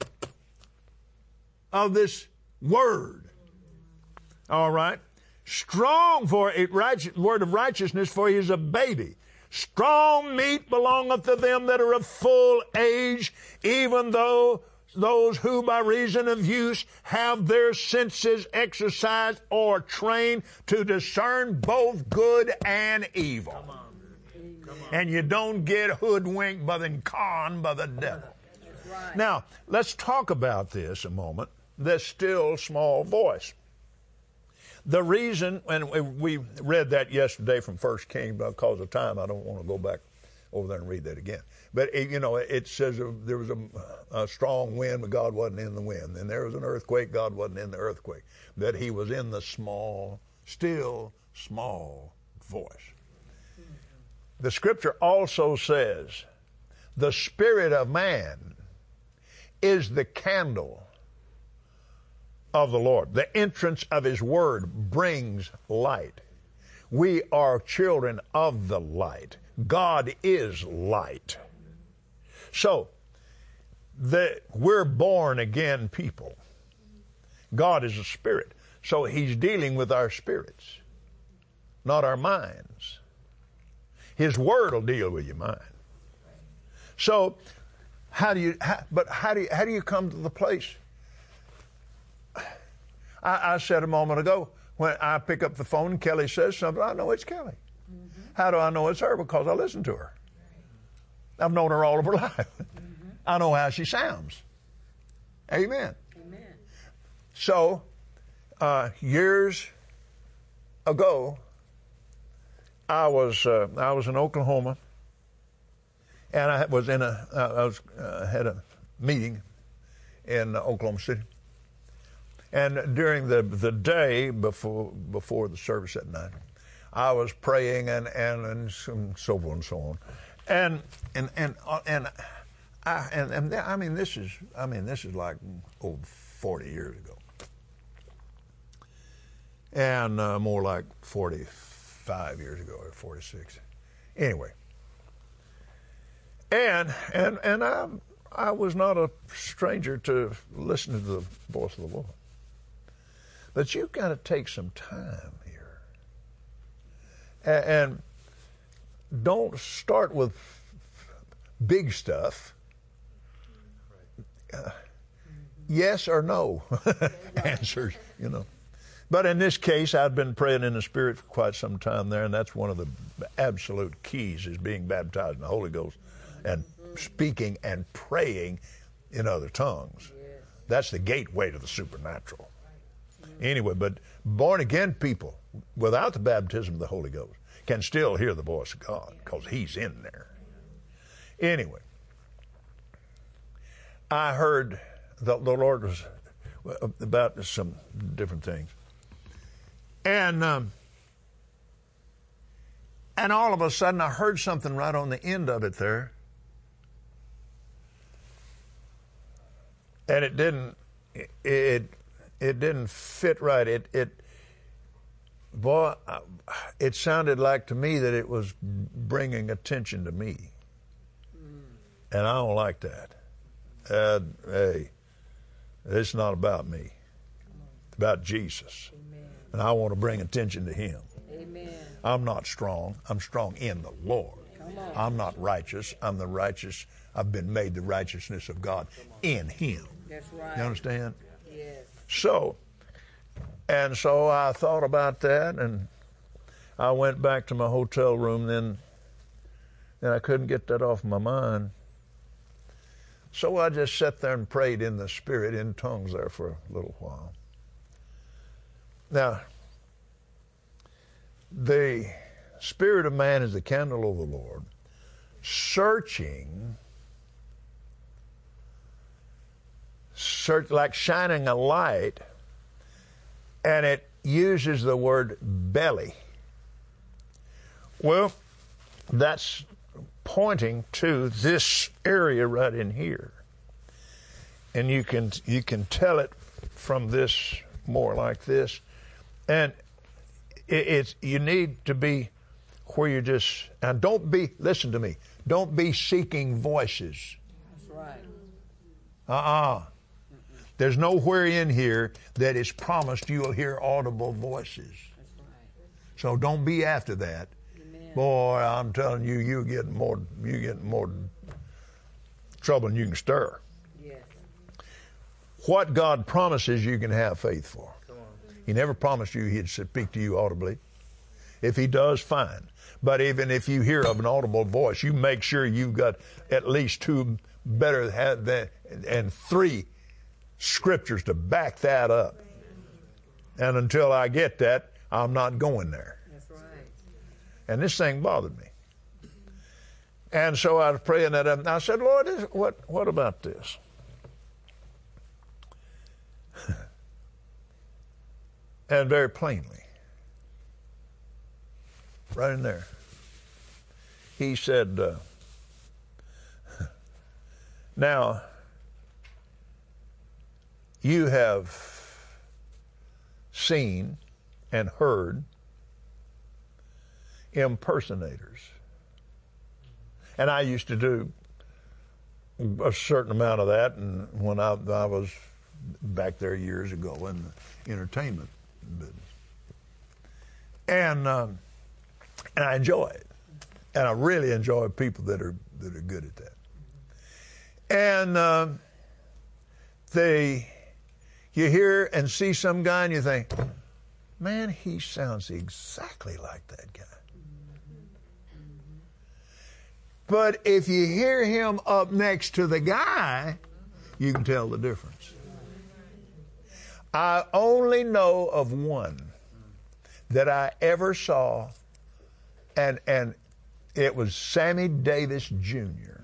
of this word. All right. Strong for a word of righteousness, for he is a baby. Strong meat belongeth to them that are of full age, even though those who by reason of use have their senses exercised or trained to discern both good and evil. Come on. And you don't get hoodwinked by the con by the devil. Right. Now, let's talk about this a moment. This still small voice. The reason, and we read that yesterday from 1 Kings, but because of time, I don't want to go back over there and read that again. But, it says there was a strong wind, but God wasn't in the wind. And there was an earthquake, God wasn't in the earthquake. That he was in the still small voice. The scripture also says, the spirit of man is the candle of the Lord. The entrance of his word brings light. We are children of the light. God is light. So, we're born again people. God is a spirit. So he's dealing with our spirits, not our minds. His word will deal with your mind. So how do you come to the place? I said a moment ago, when I pick up the phone and Kelly says something, I know it's Kelly. Mm-hmm. How do I know it's her? Because I listen to her. I've known her all of her life. Mm-hmm. I know how she sounds. Amen. Amen. So, years ago, I was in Oklahoma, and I was had a meeting in Oklahoma City, and during the day before the service at night, I was praying and so forth and so on, and I mean this is like over 40 years ago, and more like 45 years ago or 46. Anyway, and I was not a stranger to listening to the voice of the Lord. But you've got to take some time here. And don't start with big stuff. Yes or no answers, you know. But in this case, I'd been praying in the Spirit for quite some time there, and that's one of the absolute keys is being baptized in the Holy Ghost and speaking and praying in other tongues. That's the gateway to the supernatural. Anyway, but born-again people without the baptism of the Holy Ghost can still hear the voice of God because He's in there. Anyway, I heard the Lord was about some different things. And all of a sudden I heard something right on the end of it there. And it didn't fit right. It sounded like to me that it was bringing attention to me. And I don't like that. Hey, it's not about me. It's about Jesus. Amen. And I want to bring attention to Him. Amen. I'm not strong. I'm strong in the Lord. I'm not righteous. I'm the righteous. I've been made the righteousness of God in Him. That's right. You understand? Yes. So I thought about that, and I went back to my hotel room then, and I couldn't get that off my mind. So I just sat there and prayed in the Spirit, in tongues there for a little while. Now, the spirit of man is the candle of the Lord, like shining a light, and it uses the word belly. Well, that's pointing to this area right in here. And you can tell it from this more like this. And you need to be where you just, and listen to me, don't be seeking voices. That's right. There's nowhere in here that is promised you'll hear audible voices. That's right. So don't be after that. Amen. Boy, I'm telling you, you get more trouble than you can stir. Yes. What God promises you can have faith for. He never promised you He'd speak to you audibly. If He does, fine. But even if you hear of an audible voice, you make sure you've got at least two better and three scriptures to back that up. And until I get that, I'm not going there. That's right. And this thing bothered me. And so I was praying that up, and I said, Lord, what about this? And very plainly, right in there, He said, now, you have seen and heard impersonators. And I used to do a certain amount of that, and when I was back there years ago in the entertainment business. And I enjoy it. And I really enjoy people that are good at that. And you hear and see some guy and you think, man, he sounds exactly like that guy. But if you hear him up next to the guy, you can tell the difference. I only know of one that I ever saw, and it was Sammy Davis Jr.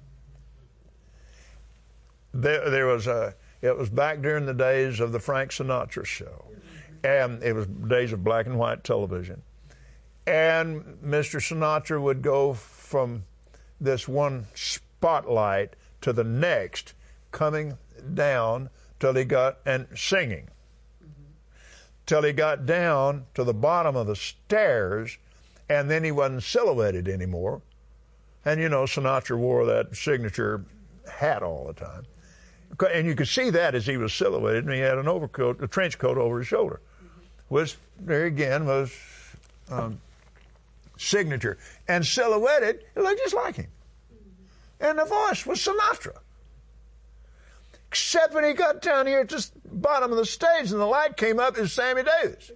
It was back during the days of the Frank Sinatra show, and it was days of black and white television. And Mr. Sinatra would go from this one spotlight to the next, coming down till he got, and singing, till he got down to the bottom of the stairs, and then he wasn't silhouetted anymore. And you know, Sinatra wore that signature hat all the time. And you could see that as he was silhouetted, and he had an overcoat, a trench coat over his shoulder. Was, there again, was signature. And silhouetted, it looked just like him. And the voice was Sinatra. Except when he got down here at the bottom of the stage and the light came up, it was Sammy Davis.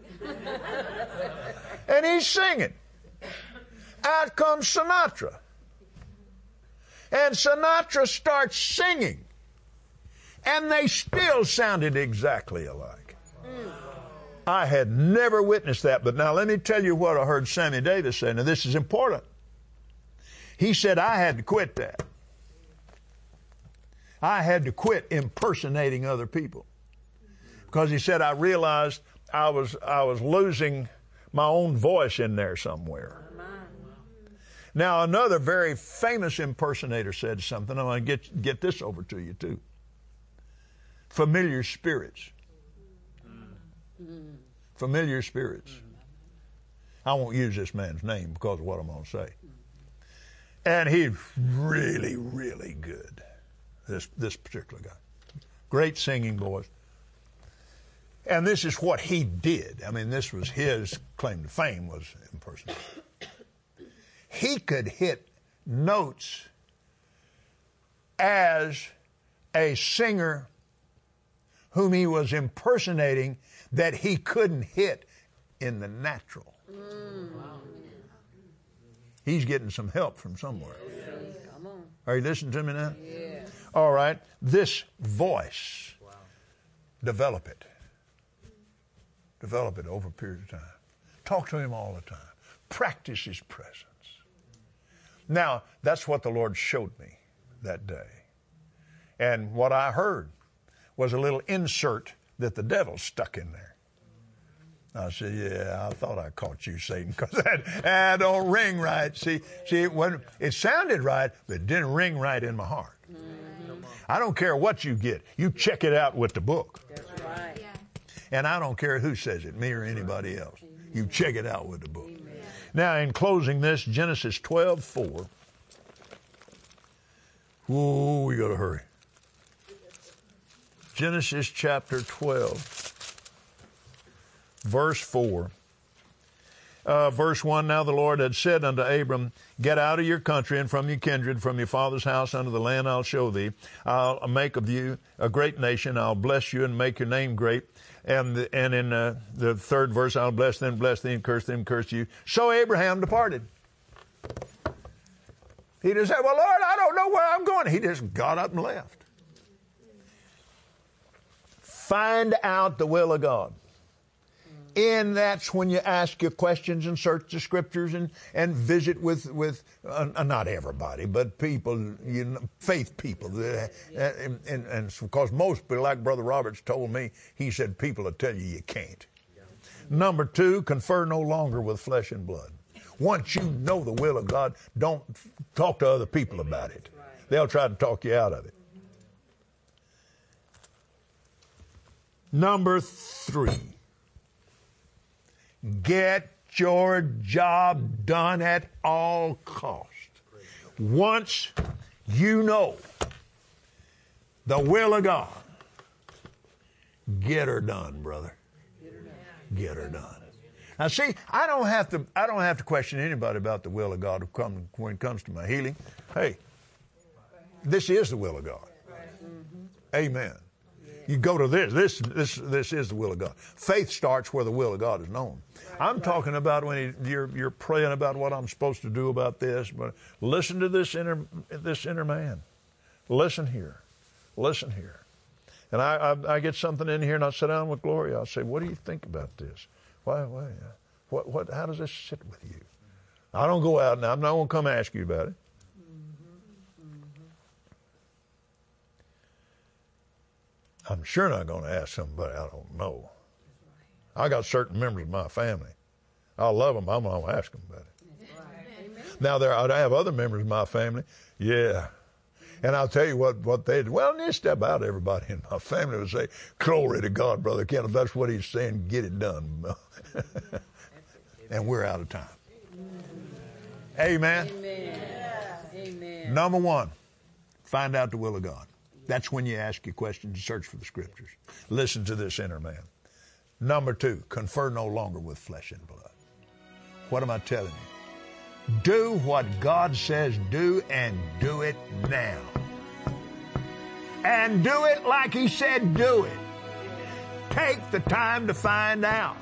And he's singing. Out comes Sinatra. And Sinatra starts singing. And they still sounded exactly alike. I had never witnessed that, but now let me tell you what I heard Sammy Davis say. Now this is important. He said, I had to quit that. I had to quit impersonating other people. Because he said, I realized I was losing my own voice in there somewhere. Now another very famous impersonator said something. I want to get this over to you too. Familiar spirits. Familiar spirits. I won't use this man's name because of what I'm going to say. And he's really, really good. This particular guy. Great singing voice. And this is what he did. I mean, this was his claim to fame, was impersonation. He could hit notes as a singer whom he was impersonating that he couldn't hit in the natural. He's getting some help from somewhere. Come on. Are you listening to me now? Yeah. All right. This voice, develop it. Develop it over a period of time. Talk to him all the time. Practice his presence. Now, that's what the Lord showed me that day. And what I heard was a little insert that the devil stuck in there. I said, yeah, I thought I caught you, Satan, because that don't ring right. See, it sounded right, but it didn't ring right in my heart. I don't care what you get. You check it out with the book. That's right. And I don't care who says it, me or anybody else. You check it out with the book. Now, in closing this, Genesis 12:4. Whoa, we got to hurry. Genesis chapter 12, verse 4. Verse 1, now the Lord had said unto Abram, get out of your country and from your kindred, from your father's house unto the land I'll show thee. I'll make of you a great nation. I'll bless you and make your name great. And in the third verse, I'll bless them, and curse them, curse you. So Abraham departed. He just said, well, Lord, I don't know where I'm going. He just got up and left. Find out the will of God. And that's when you ask your questions and search the scriptures and visit with not everybody, but people, faith people. And because most people, like Brother Roberts told me, he said people will tell you can't. Number 2, confer no longer with flesh and blood. Once you know the will of God, don't talk to other people about it. They'll try to talk you out of it. Number 3. Get your job done at all cost. Once you know the will of God, get her done, brother. get her done. Now see, I don't have to question anybody about the will of God when it comes to my healing. Hey, this is the will of God. Amen. You go to this is the will of God. Faith starts where the will of God is known. I'm talking about when you're praying about what I'm supposed to do about this, but listen to this inner man. Listen here. And I get something in here and I sit down with Gloria. I'll say, what do you think about this? Why? How does this sit with you? I don't go out now. I'm not going to come ask you about it. I'm sure not going to ask somebody I don't know. I got certain members of my family. I love them. I'm going to ask them about it. Now, I have other members of my family. Yeah. And I'll tell you what they do. Well, just about everybody in my family would say, glory to God, Brother Kenneth. That's what he's saying. Get it done. And we're out of time. Amen. Amen. Number one, find out the will of God. That's when you ask your questions, search for the Scriptures. Listen to this inner man. Number two, confer no longer with flesh and blood. What am I telling you? Do what God says do, and do it now. And do it like He said do it. Take the time to find out.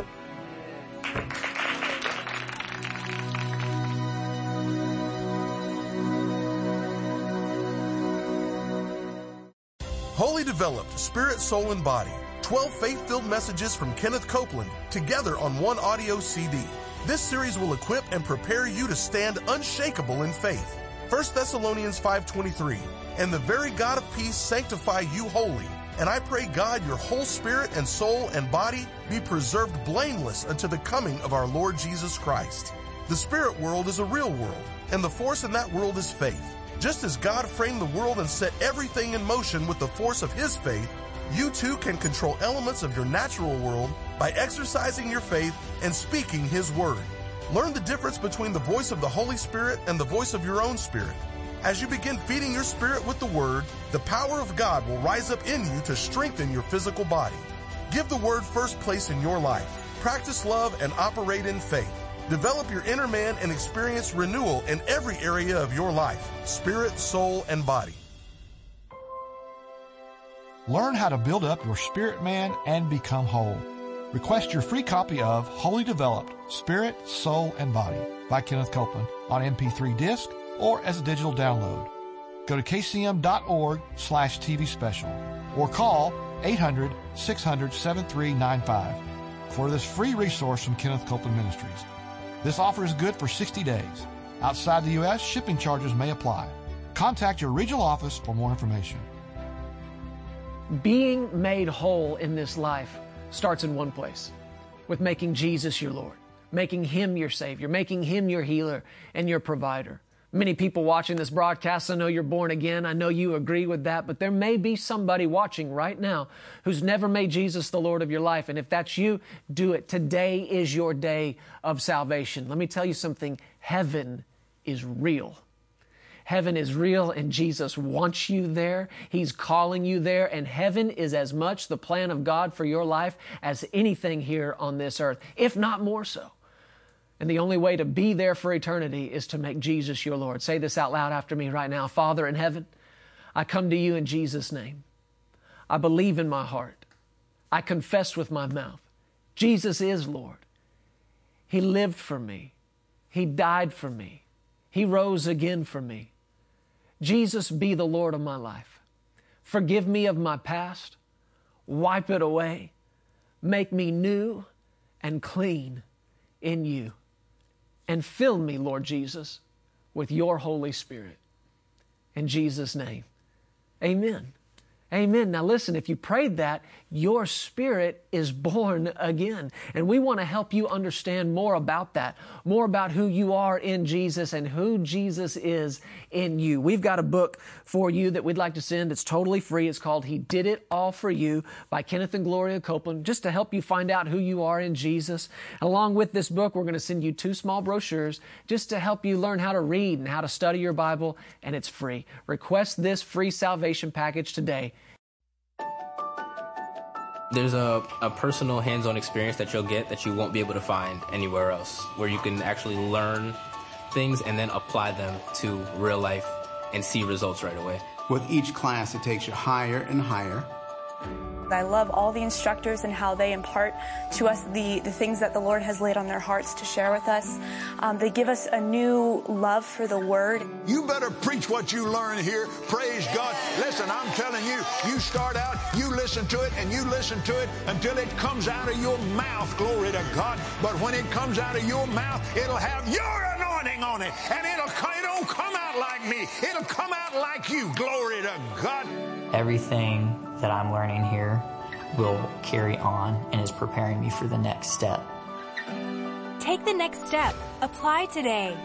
Wholly Developed, Spirit, Soul, and Body. 12 faith-filled messages from Kenneth Copeland, together on one audio CD. This series will equip and prepare you to stand unshakable in faith. 1 Thessalonians 5:23, and the very God of peace sanctify you wholly. And I pray God your whole spirit and soul and body be preserved blameless unto the coming of our Lord Jesus Christ. The spirit world is a real world, and the force in that world is faith. Just as God framed the world and set everything in motion with the force of His faith, you too can control elements of your natural world by exercising your faith and speaking His word. Learn the difference between the voice of the Holy Spirit and the voice of your own spirit. As you begin feeding your spirit with the word, the power of God will rise up in you to strengthen your physical body. Give the word first place in your life. Practice love and operate in faith. Develop your inner man and experience renewal in every area of your life, spirit, soul, and body. Learn how to build up your spirit man and become whole. Request your free copy of Wholly Developed, Spirit, Soul, and Body by Kenneth Copeland on MP3 disc or as a digital download. Go to kcm.org/TV special or call 800-600-7395 for this free resource from Kenneth Copeland Ministries. This offer is good for 60 days. Outside the U.S., shipping charges may apply. Contact your regional office for more information. Being made whole in this life starts in one place, with making Jesus your Lord, making Him your Savior, making Him your healer and your provider. Many people watching this broadcast, I know you're born again. I know you agree with that, but there may be somebody watching right now who's never made Jesus the Lord of your life. And if that's you, do it. Today is your day of salvation. Let me tell you something. Heaven is real. Heaven is real, and Jesus wants you there. He's calling you there, and heaven is as much the plan of God for your life as anything here on this earth, if not more so. And the only way to be there for eternity is to make Jesus your Lord. Say this out loud after me right now. Father in heaven, I come to you in Jesus' name. I believe in my heart. I confess with my mouth. Jesus is Lord. He lived for me. He died for me. He rose again for me. Jesus, be the Lord of my life. Forgive me of my past. Wipe it away. Make me new and clean in you. And fill me, Lord Jesus, with your Holy Spirit. In Jesus' name, amen. Amen. Now listen, if you prayed that, your spirit is born again. And we want to help you understand more about that, more about who you are in Jesus and who Jesus is in you. We've got a book for you that we'd like to send. It's totally free. It's called He Did It All For You by Kenneth and Gloria Copeland, just to help you find out who you are in Jesus. Along with this book, we're going to send you 2 small brochures just to help you learn how to read and how to study your Bible, and it's free. Request this free salvation package today. There's a personal hands-on experience that you'll get that you won't be able to find anywhere else, where you can actually learn things and then apply them to real life and see results right away. With each class, it takes you higher and higher. I love all the instructors and how they impart to us the things that the Lord has laid on their hearts to share with us. They give us a new love for the Word. You better preach what you learn here. Praise God. Listen, I'm telling you, you start out, you listen to it, and you listen to it until it comes out of your mouth. Glory to God. But when it comes out of your mouth, it'll have your anointing on it. And it'll come out like me. It'll come out like you. Glory to God. Everything that I'm learning here will carry on and is preparing me for the next step. Take the next step. Apply today.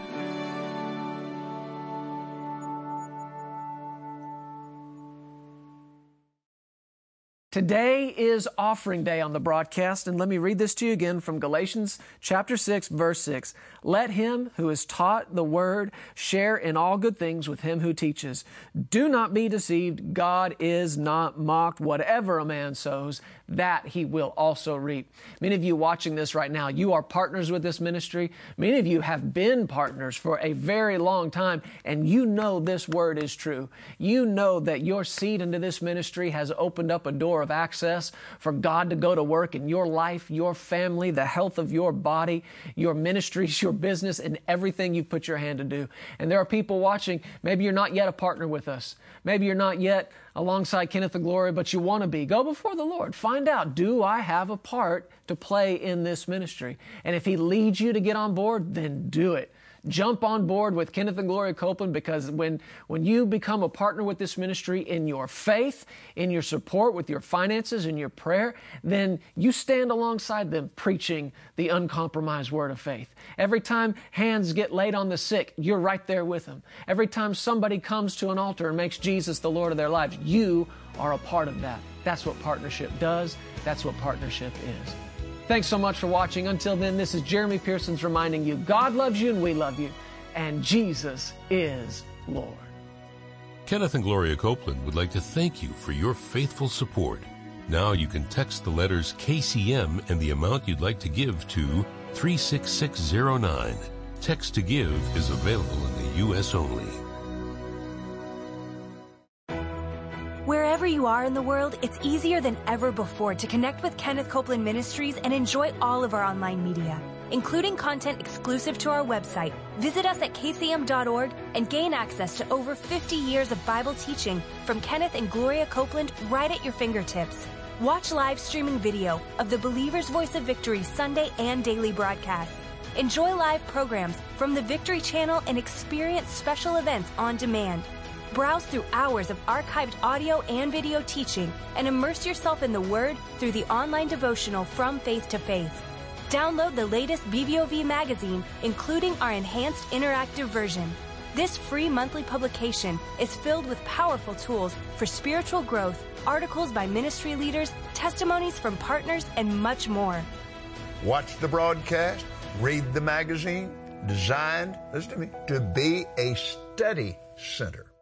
Today is offering day on the broadcast, and let me read this to you again from Galatians chapter 6, verse 6. Let him who is taught the word share in all good things with him who teaches. Do not be deceived. God is not mocked. Whatever a man sows, that he will also reap. Many of you watching this right now, you are partners with this ministry. Many of you have been partners for a very long time, and you know this word is true. You know that your seed into this ministry has opened up a door of access for God to go to work in your life, your family, the health of your body, your ministries, your business, and everything you put your hand to do. And there are people watching, maybe you're not yet a partner with us. Maybe you're not yet alongside Kenneth of Glory, but you want to be. Go before the Lord. Find out, do I have a part to play in this ministry? And if He leads you to get on board, then do it. Jump on board with Kenneth and Gloria Copeland, because when you become a partner with this ministry in your faith, in your support, with your finances, in your prayer, then you stand alongside them preaching the uncompromised word of faith. Every time hands get laid on the sick, you're right there with them. Every time somebody comes to an altar and makes Jesus the Lord of their lives, you are a part of that. That's what partnership does. That's what partnership is. Thanks so much for watching. Until then, this is Jeremy Pearsons reminding you, God loves you and we love you, and Jesus is Lord. Kenneth and Gloria Copeland would like to thank you for your faithful support. Now you can text the letters KCM and the amount you'd like to give to 36609. Text to give is available in the U.S. only. Wherever you are in the world, it's easier than ever before to connect with Kenneth Copeland Ministries and enjoy all of our online media, including content exclusive to our website. Visit us at kcm.org and gain access to over 50 years of Bible teaching from Kenneth and Gloria Copeland right at your fingertips. Watch live streaming video of the Believer's Voice of Victory Sunday and daily broadcasts. Enjoy live programs from the Victory Channel and experience special events on demand. Browse through hours of archived audio and video teaching and immerse yourself in the Word through the online devotional From Faith to Faith. Download the latest BVOV magazine, including our enhanced interactive version. This free monthly publication is filled with powerful tools for spiritual growth, articles by ministry leaders, testimonies from partners, and much more. Watch the broadcast, read the magazine, designed, listen to me, to be a study center.